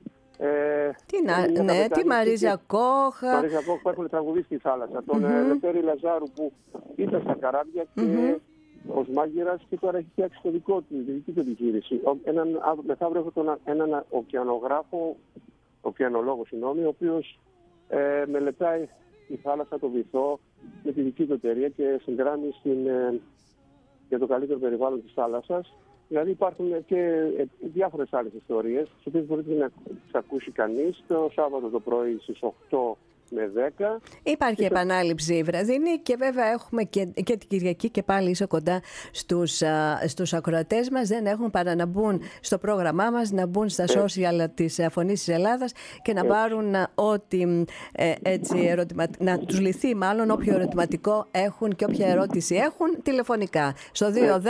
τη Μαρίζα Κόχ. Μαρίζα Κόχ που έχουν τραγουδίσει στη θάλασσα. Τον Λευτέρη Λαζάρου που ήταν στα καράβια και ως μάγειρας και τώρα έχει φτιάξει τη δική του επιχείρηση. Μεθαύριο έχω έναν ωκεανολόγο, ο οποίος μελετάει τη θάλασσα, το βυθό, με τη δική του εταιρεία και συνδράμει για το καλύτερο περιβάλλον της θάλασσας. Δηλαδή υπάρχουν και διάφορες άλλες ιστορίες, τις οποίες μπορείτε να τις ακούσει κανείς το Σάββατο το πρωί στις 8 με 10. Υπάρχει επανάληψη βραδινή και βέβαια έχουμε και την Κυριακή και πάλι είσαι κοντά στους ακροατές μας. Δεν έχουν παρά να μπουν στο πρόγραμμά μας, να μπουν στα social της Φωνής της Ελλάδας και να πάρουν ό,τι να τους λυθεί μάλλον όποιο ερωτηματικό έχουν και όποια ερώτηση έχουν τηλεφωνικά στο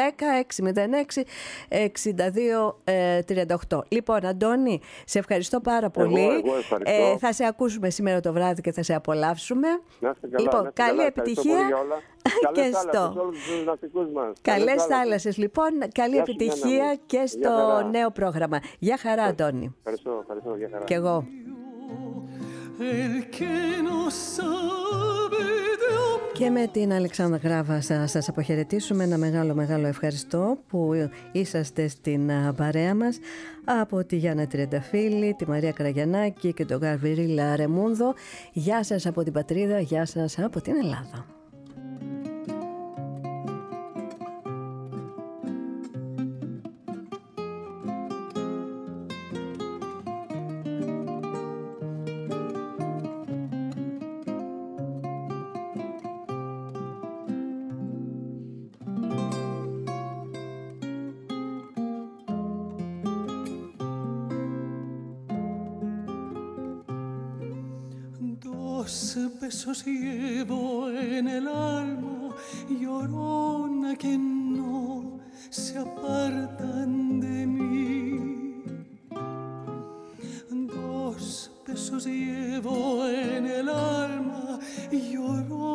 210-606-6238. Λοιπόν, Αντώνη, σε ευχαριστώ πάρα πολύ. Εγώ ευχαριστώ. Θα σε ακούσουμε σήμερα το βράδυ και θα σε απολαύσουμε. Να είστε καλά, λοιπόν, καλή επιτυχία και στο... Καλές θάλασσες, λοιπόν, καλή επιτυχία και στο νέο πρόγραμμα. Γεια χαρά, Αντώνη. Ευχαριστώ, γεια χαρά. Και εγώ. Και με την Αλεξάνδρα Γράβα θα σας αποχαιρετήσουμε. Ένα μεγάλο ευχαριστώ που είσαστε στην παρέα μας, από τη Γιάννα Τριανταφύλλη, τη Μαρία Καραγιαννάκη και τον Γαβρίλα Ρεμούνδο. Γεια σας από την πατρίδα, γεια σας από την Ελλάδα. Besos llevo en el alma, llorona que no se apartan de mí. 2 besos llevo en el alma, llorona